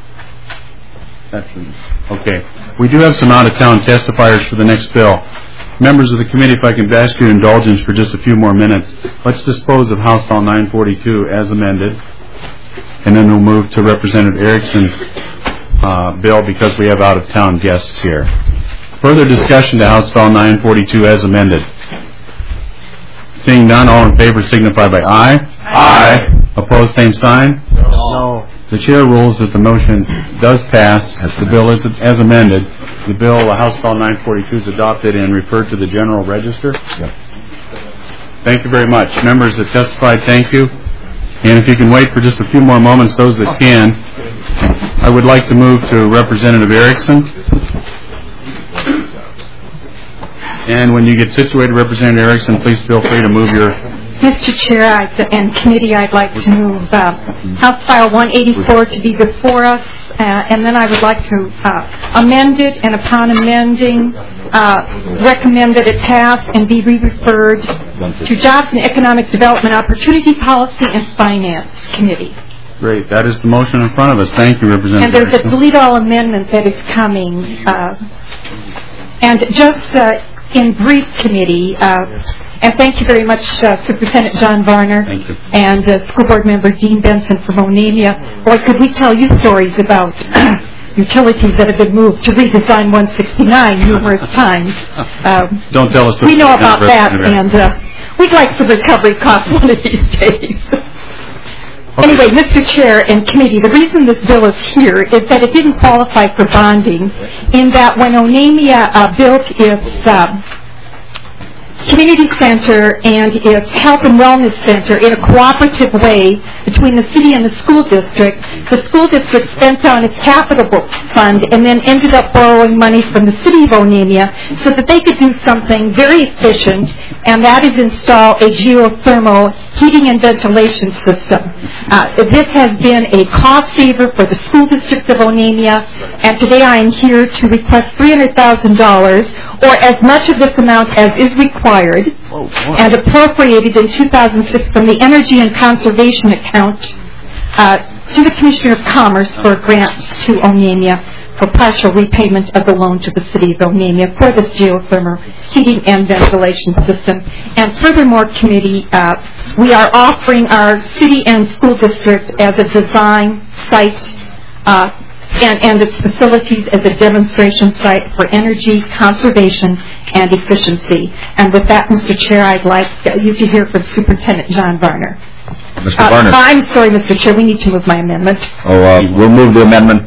Okay. We do have some out-of-town testifiers for the next bill. Members of the committee, if I can ask your indulgence for just a few more minutes, let's dispose of House File 942 as amended, and then we'll move to Representative Erickson's bill because we have out-of-town guests here. Further discussion to House File 942 as amended. Seeing none, all in favor signify by aye. Aye. Opposed, same sign. No. The chair rules that the motion does pass. The bill is as amended. The bill, House File 942, is adopted and referred to the General Register. Thank you very much. Members that testified, thank you. And if you can wait for just a few more moments, those that can, I would like to move to Representative Erickson. And when you get situated, Representative Erickson, please feel free to move your... Mr. Chair and committee, I'd like to move House File 184 to be before us, and then I would like to amend it, and upon amending, recommend that it pass and be re-referred to Jobs and Economic Development Opportunity Policy and Finance Committee. Great. That is the motion in front of us. Thank you, Representative And there's Erickson. a delete-all amendment that is coming. And just in brief, committee, and thank you very much, Superintendent John Varner and School Board Member Dean Benson from Onamia. Boy, could we tell you stories about utilities that have been moved to redesign 169 numerous times. Don't tell us. We know about that, and we'd like some recovery costs one of these days. Anyway, Mr. Chair and committee, the reason this bill is here is that it didn't qualify for bonding, in that when Onamia built its community center and its health and wellness center in a cooperative way between the city and the school district spent on its capital fund and then ended up borrowing money from the city of Onamia so that they could do something very efficient, and that is install a geothermal heating and ventilation system. This has been a cost saver for the school district of Onamia, and today I am here to request $300,000 or as much of this amount as is required and appropriated in 2006 from the Energy and Conservation account to the Commissioner of Commerce for a grant to Onamia for partial repayment of the loan to the City of Onamia for this geothermal heating and ventilation system. And furthermore, committee, we are offering our city and school district as a design site and its facilities as a demonstration site for energy conservation and efficiency. And with that, Mr. Chair, I'd like you to hear from Superintendent John Varner. Mr. Varner. I'm sorry, Mr. Chair, we need to move my amendment. We'll move the amendment,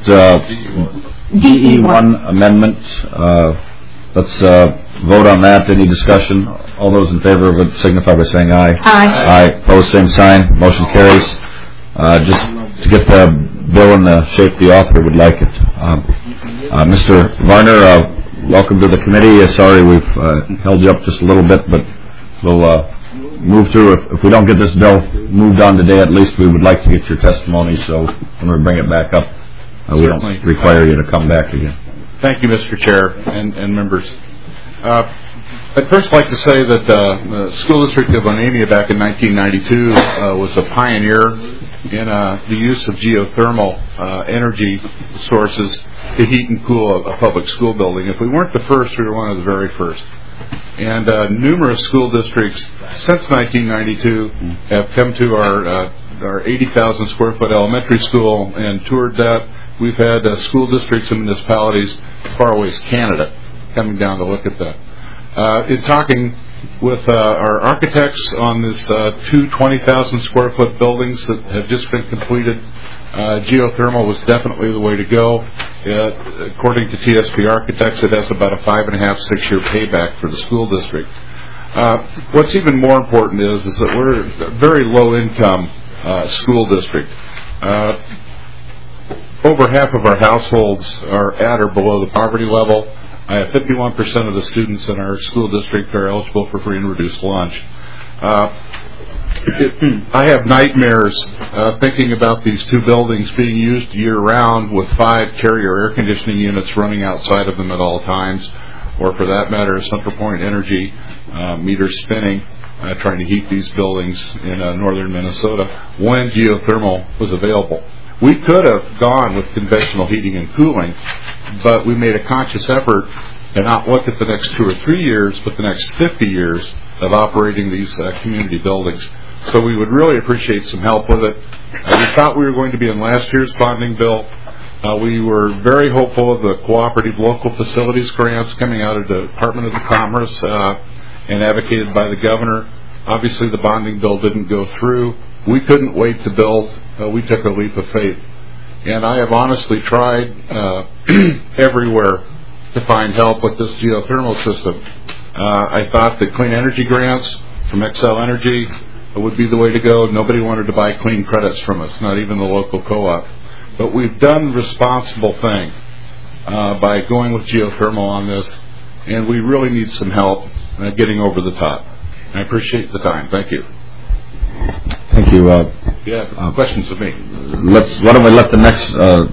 DE1 amendment. Let's vote on that. Any discussion? All those in favor of it signify by saying aye. Aye. Aye. Opposed, same sign. Motion carries. Just to get the bill in the shape the author would like it. Mr. Varner, welcome to the committee. Sorry we've held you up just a little bit, but we'll move through. If we don't get this bill moved on today, at least we would like to get your testimony, so when we bring it back up, we don't require you to come back again. Thank you, Mr. Chair and members. I'd first like to say that the School District of Onamia back in 1992 was a pioneer in the use of geothermal energy sources to heat and cool a public school building. If we weren't the first, we were one of the very first. And numerous school districts since 1992 have come to our 80,000 square foot elementary school and toured that we've had school districts and municipalities as far away as Canada coming down to look at that. In talking with our architects on this two 20,000 square foot buildings that have just been completed, geothermal was definitely the way to go. According to TSP Architects, it has about a 5.5, 6 year payback for the school district. What's even more important is that we're a very low income school district. Over half of our households are at or below the poverty level. 51% of the students in our school district are eligible for free and reduced lunch. I have nightmares thinking about these two buildings being used year-round with 5 Carrier air conditioning units running outside of them at all times, or for that matter, Central Point Energy meters spinning, trying to heat these buildings in northern Minnesota when geothermal was available. We could have gone with conventional heating and cooling, but we made a conscious effort to not look at the next 2 or 3 years, but the next 50 years of operating these community buildings. So we would really appreciate some help with it. We thought we were going to be in last year's bonding bill. We were very hopeful of the cooperative local facilities grants coming out of the Department of Commerce and advocated by the governor. Obviously, the bonding bill didn't go through. We couldn't wait to build. We took a leap of faith. And I have honestly tried everywhere to find help with this geothermal system. I thought that clean energy grants from Xcel Energy would be the way to go. Nobody wanted to buy clean credits from us, not even the local co-op. But we've done the responsible thing by going with geothermal on this, and we really need some help getting over the top. I appreciate the time. Thank you. Thank you. Questions of me? Why don't we let the next? I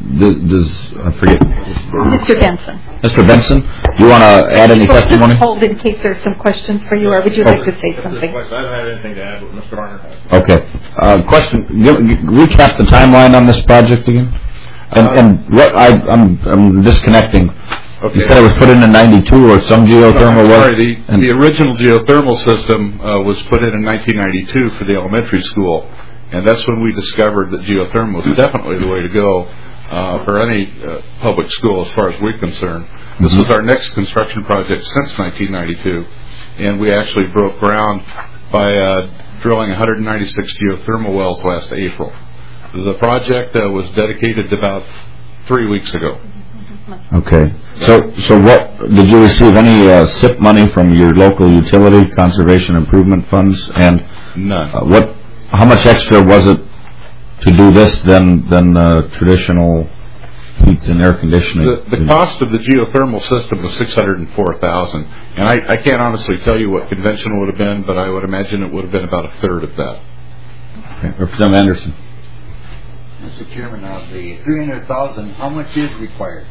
forget. Mr. Benson. Mr. Benson, do you want to add any testimony? Just hold in case there's some questions for you, or would you like to say something? I don't have anything to add, but Mr. Varner has. Okay. Question. Recap the timeline on this project again. And what I'm disconnecting. Okay. You said it was put in 92, or some geothermal was? Sorry, the original geothermal system was put in 1992 for the elementary school, and that's when we discovered that geothermal was definitely the way to go for any public school as far as we're concerned. This was our next construction project since 1992, and we actually broke ground by drilling 196 geothermal wells last April. The project was dedicated about 3 weeks ago. Okay. So what did you receive any SIP money from your local utility conservation improvement funds? And none. How much extra was it to do this than traditional heat and air conditioning? The cost of the geothermal system was $604,000, and I can't honestly tell you what conventional would have been, but I would imagine it would have been about a third of that. Okay. Representative Anderson. Mr. Chairman, of the $300,000, how much is required?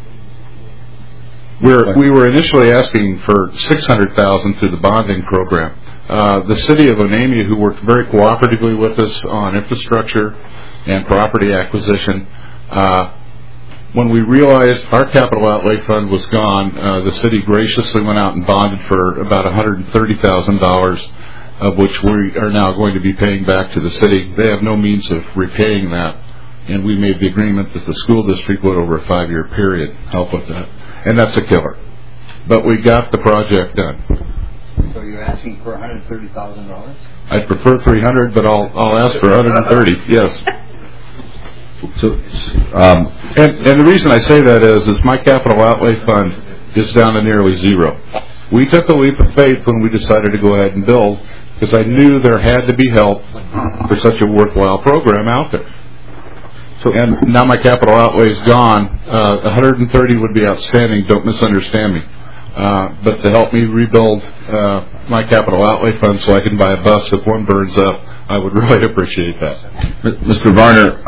We were initially asking for $600,000 through the bonding program. The city of Onamia, who worked very cooperatively with us on infrastructure and property acquisition, when we realized our capital outlay fund was gone, the city graciously went out and bonded for about $130,000, of which we are now going to be paying back to the city. They have no means of repaying that, and we made the agreement that the school district would, over a 5-year period, help with that. And that's a killer. But we got the project done. So you're asking for $130,000? I'd prefer 300, but I'll ask for 130. Yes. So, and the reason I say that is my capital outlay fund is down to nearly zero. We took a leap of faith when we decided to go ahead and build, because I knew there had to be help for such a worthwhile program out there. So, and now my capital outlay is gone. 130 would be outstanding. Don't misunderstand me. But to help me rebuild my capital outlay fund so I can buy a bus if one burns up, I would really appreciate that. Mr. Varner,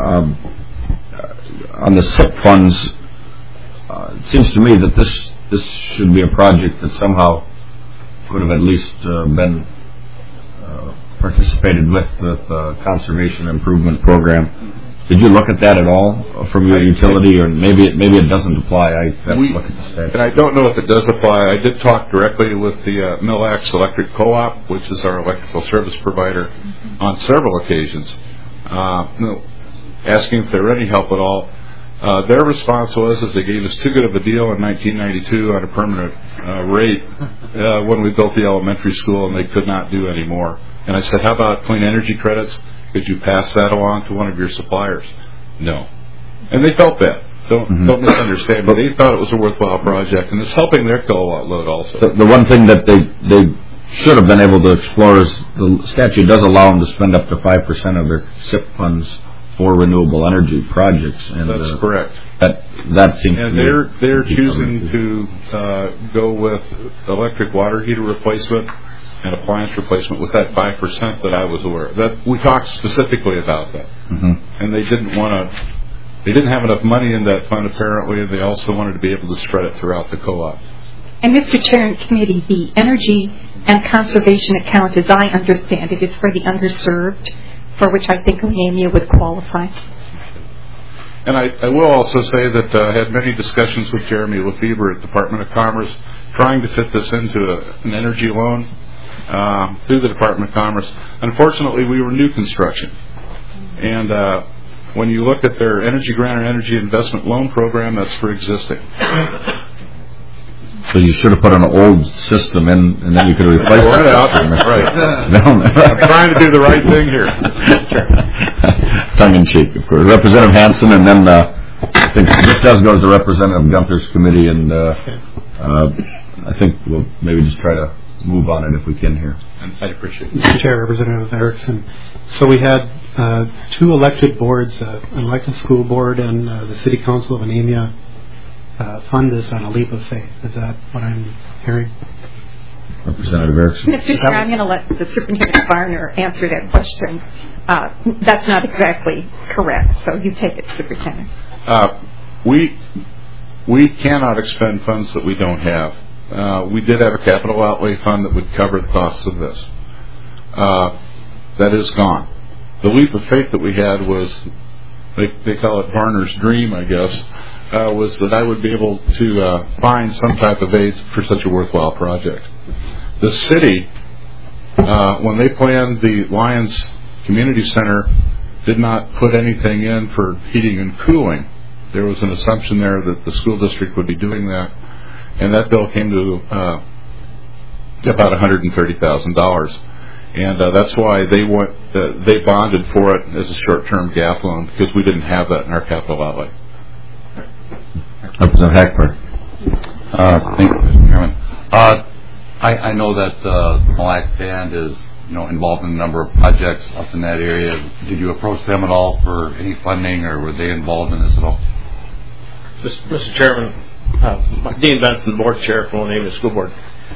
on the SIP funds, it seems to me that this should be a project that somehow would have at least been participated with the conservation improvement program. Did you look at that at all from your utility, or maybe it doesn't apply? I have to look at the statute. And I don't know if it does apply. I did talk directly with the Mille Lacs Electric Co-op, which is our electrical service provider, on several occasions, asking if there were any help at all. Their response was they gave us too good of a deal in 1992 on a permanent rate when we built the elementary school, and they could not do any more. And I said, how about clean energy credits? Could you pass that along to one of your suppliers? No. And they felt bad. Don't misunderstand, but they thought it was a worthwhile project, and it's helping their kilowatt load also. The one thing that they should have been able to explore is the statute does allow them to spend up to 5% of their SIP funds for renewable energy projects. And that's correct. That seems. And they're choosing to go with electric water heater replacement and appliance replacement with that 5% that I was aware of. That we talked specifically about that, and they didn't want to. They didn't have enough money in that fund apparently, and they also wanted to be able to spread it throughout the co-op. And Mr. Chair and Committee, the energy and conservation account, as I understand it, is for the underserved, for which I think Onamia would qualify. And I will also say that I had many discussions with Jeremy Lefebvre at the Department of Commerce trying to fit this into an energy loan through the Department of Commerce. Unfortunately, we were new construction. And when you look at their energy grant or energy investment loan program, that's for existing. So you should have put an old system in, and then you could replace it. Right. I'm trying to do the right thing here. Tongue in cheek, of course. Representative Hansen, and then I think this does go to Representative Gunther's committee, and I think we'll maybe just try to move on it if we can here. And I'd appreciate it. Mr. Chair, Representative Erickson. So we had 2 elected boards, an elected school board and the City Council of Onamia, fund this on a leap of faith. Is that what I'm hearing? Representative Erickson. Mr. Chair, I'm going to let the Superintendent Varner answer that question. That's not exactly correct, so you take it, Superintendent. We cannot expend funds that we don't have. We did have a capital outlay fund that would cover the costs of this. That is gone. The leap of faith that we had was, they call it Varner's dream, I guess, was that I would be able to find some type of aid for such a worthwhile project. The city, when they planned the Lions Community Center, did not put anything in for heating and cooling. There was an assumption there that the school district would be doing that, and that bill came to about $130,000. And that's why they bonded for it as a short-term gap loan, because we didn't have that in our capital outlay. Representative Hackberg. Thank you, Mr. Chairman. I know that the Mille Lacs Band is involved in a number of projects up in that area. Did you approach them at all for any funding, or were they involved in this at all? Mr. Chairman, Dean Benson, Board Chair for Onamia School Board.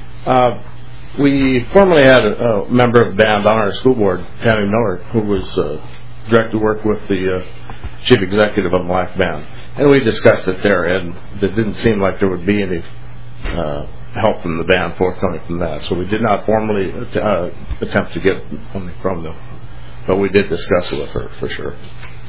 We formerly had a member of the band on our school board, Tammy Miller, who was directed to work with the chief executive of the Mille Lacs Band. And we discussed it there, and it didn't seem like there would be any help from the band forthcoming from that. So we did not formally attempt to get something from them. But we did discuss it with her, for sure.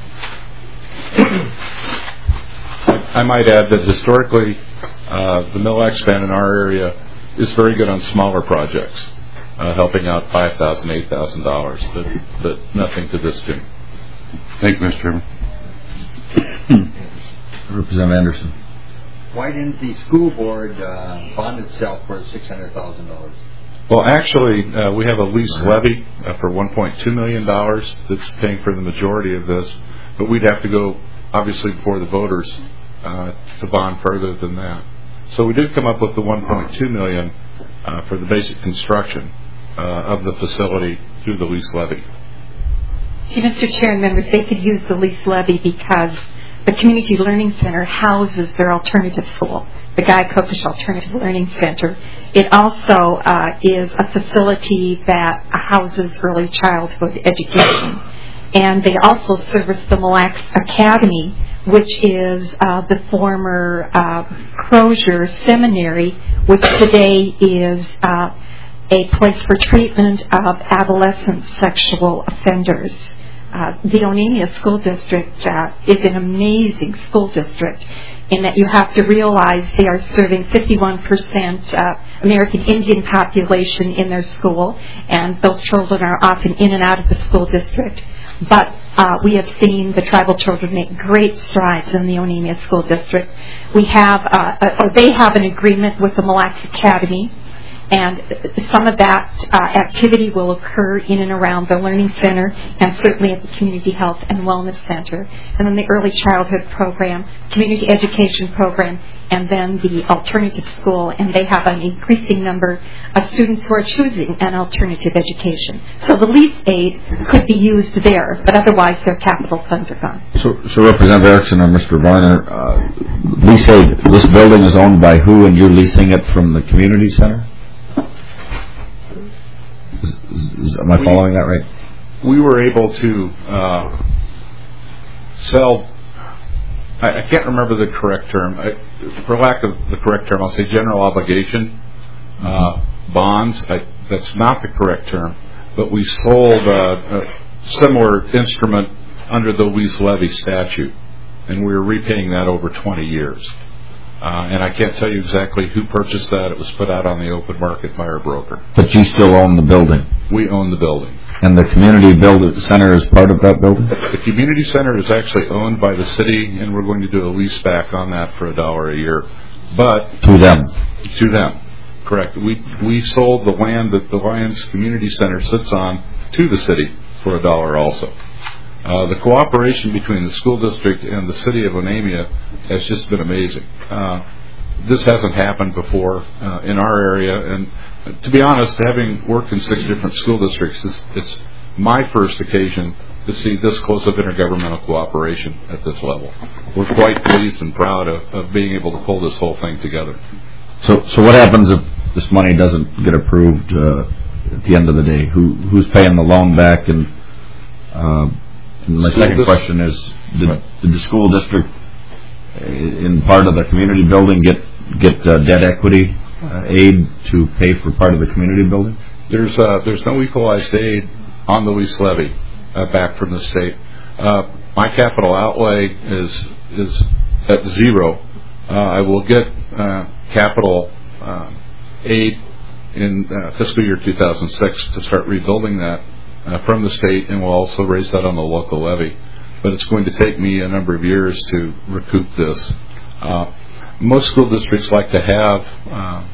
I might add that historically, the Mille Lacs Band in our area is very good on smaller projects, helping out $5,000, $8,000, but nothing to this tune. Thank you, Mr. Chairman. Representative Anderson. Why didn't the school board bond itself for $600,000? Well, actually, we have a lease levy for $1.2 million that's paying for the majority of this, but we'd have to go, obviously, before the voters to bond further than that. So we did come up with the $1.2 million for the basic construction of the facility through the lease levy. See, Mr. Chair and members, they could use the lease levy because the Community Learning Center houses their alternative school, the Guy Kokish Alternative Learning Center. It also is a facility that houses early childhood education. And they also service the Mille Lacs Academy, which is the former Crozier Seminary, which today is a place for treatment of adolescent sexual offenders. The Onamia School District is an amazing school district in that you have to realize they are serving 51% American Indian population in their school, and those children are often in and out of the school district. But we have seen the tribal children make great strides in the Onamia School District. We have, or they have an agreement with the Mille Lacs Academy, and some of that activity will occur in and around the Learning Center and certainly at the Community Health and Wellness Center. And then the Early Childhood Program, Community Education Program, and then the Alternative School. And they have an increasing number of students who are choosing an alternative education. So the lease aid could be used there, but otherwise their capital funds are gone. So Representative Erickson or Mr. Varner, lease aid, this building is owned by who, and you're leasing it from the community center? Am I following that right? We were able to sell, I can't remember the correct term. For lack of the correct term, I'll say general obligation bonds. That's not the correct term. But we sold a similar instrument under the lease levy statute. And we were repaying that over 20 years. And I can't tell you exactly who purchased that. It was put out on the open market by our broker. But you still own the building? We own the building. And the community center is part of that building? The community center is actually owned by the city, and we're going to do a lease back on that for $1 a year. But to them? To them, correct. We sold the land that the Lions Community Center sits on to the city for $1 also. The cooperation between the school district and the city of Onamia has just been amazing. This hasn't happened before in our area, and to be honest, having worked in 6 different school districts, it's my first occasion to see this close of intergovernmental cooperation at this level. We're quite pleased and proud of being able to pull this whole thing together. So what happens if this money doesn't get approved at the end of the day? Who's paying the loan back? And my second question is, did the school district, in part of the community building, get debt equity aid to pay for part of the community building? There's no equalized aid on the lease levy back from the state. My capital outlay is at 0. I will get capital aid in fiscal year 2006 to start rebuilding that from the state, and we'll also raise that on the local levy. But it's going to take me a number of years to recoup this. Most school districts like to have,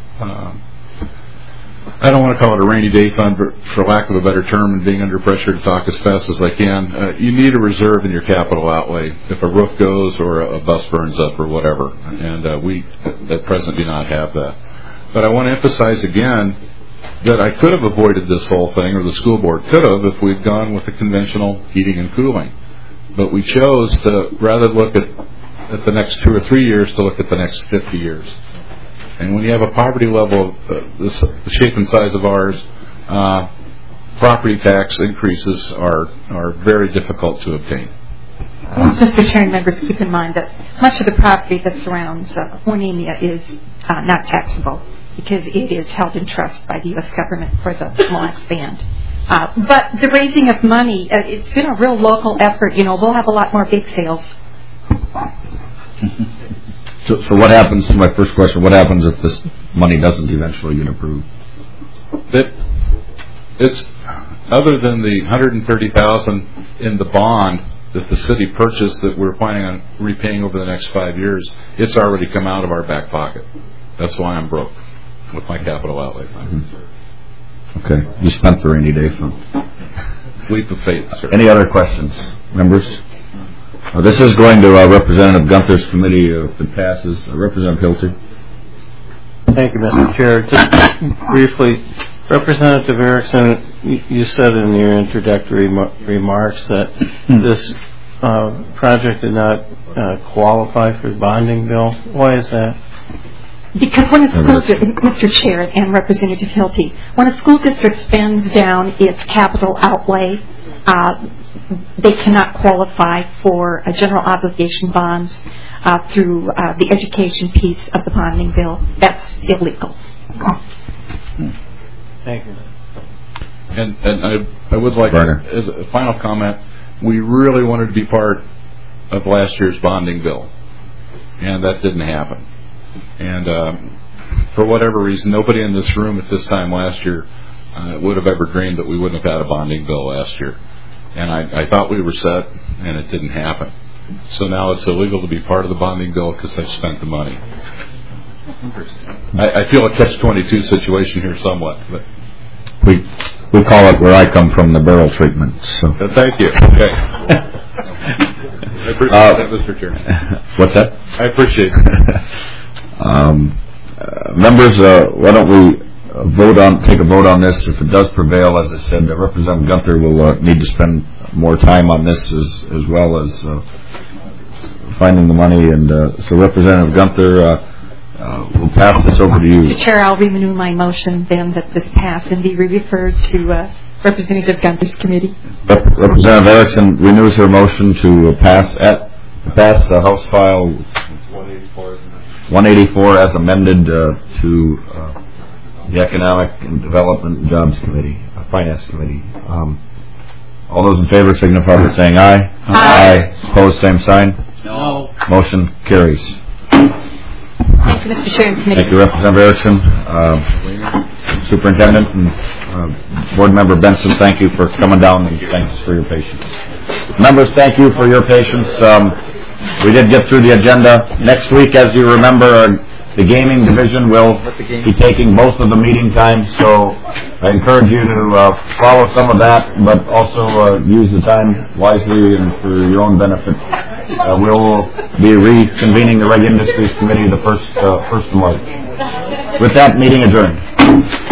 I don't want to call it a rainy day fund, but for lack of a better term and being under pressure to talk as fast as I can, you need a reserve in your capital outlay if a roof goes or a bus burns up or whatever. And we at present do not have that. But I want to emphasize again that I could have avoided this whole thing, or the school board could have, if we'd gone with the conventional heating and cooling. But we chose to rather look at the next 2 or 3 years to look at the next 50 years. And when you have a poverty level of the shape and size of ours, property tax increases are very difficult to obtain. Mr. Chair and members, keep in mind that much of the property that surrounds Onamia is not taxable because it is held in trust by the U.S. government for the Mille Lacs Band. But the raising of money, it's been a real local effort. We'll have a lot more big sales. So what happens, to my first question, what happens if this money doesn't eventually get approved? It's other than the $130,000 in the bond that the city purchased that we're planning on repaying over the next 5 years, it's already come out of our back pocket. That's why I'm broke with my capital outlay fund. Okay. You spent the rainy day fund. Leap of faith, sir. Any other questions, members? This is going to Representative Gunther's committee if it passes. Representative Hilty. Thank you, Mr. Chair. Just briefly, Representative Erickson, you said in your introductory remarks that this project did not qualify for the bonding bill. Why is that? Because when a school district, Mr. Chair and Representative Hilty, when a school district spends down its capital outlay, they cannot qualify for general obligation bonds through the education piece of the bonding bill. That's illegal. Thank you. And I would like, as a final comment, we really wanted to be part of last year's bonding bill, and that didn't happen. And for whatever reason, nobody in this room at this time last year would have ever dreamed that we wouldn't have had a bonding bill last year. And I thought we were set, and it didn't happen. So now it's illegal to be part of the bonding bill because I spent the money. I feel a catch-22 situation here somewhat. But we call it where I come from the barrel treatment. So thank you. Okay. I appreciate that, Mr. Chairman. What's that? I appreciate it. Members, why don't we take a vote on this? If it does prevail, as I said, Representative Gunther will need to spend more time on this as well as finding the money. And so, Representative Gunther, we'll pass this over to you. Mr. Chair, I'll renew my motion then that this pass and be referred to Representative Gunther's committee. Representative Erickson renews her motion to pass House File 184 as amended to the Economic and Development and Jobs Committee, Finance Committee. All those in favor signify by saying aye. Aye. Opposed, same sign. No. Motion carries. Thank you, Mr. Chair and Committee. Thank you, Representative Erickson. Superintendent and Board Member Benson, thank you for coming down, and thanks for your patience. Members, thank you for your patience. We did get through the agenda. Next week, as you remember, the gaming division will be taking both of the meeting times, so I encourage you to follow some of that, but also use the time wisely and for your own benefit. We'll be reconvening the Reg Industries Committee the 1st of March. With that, meeting adjourned.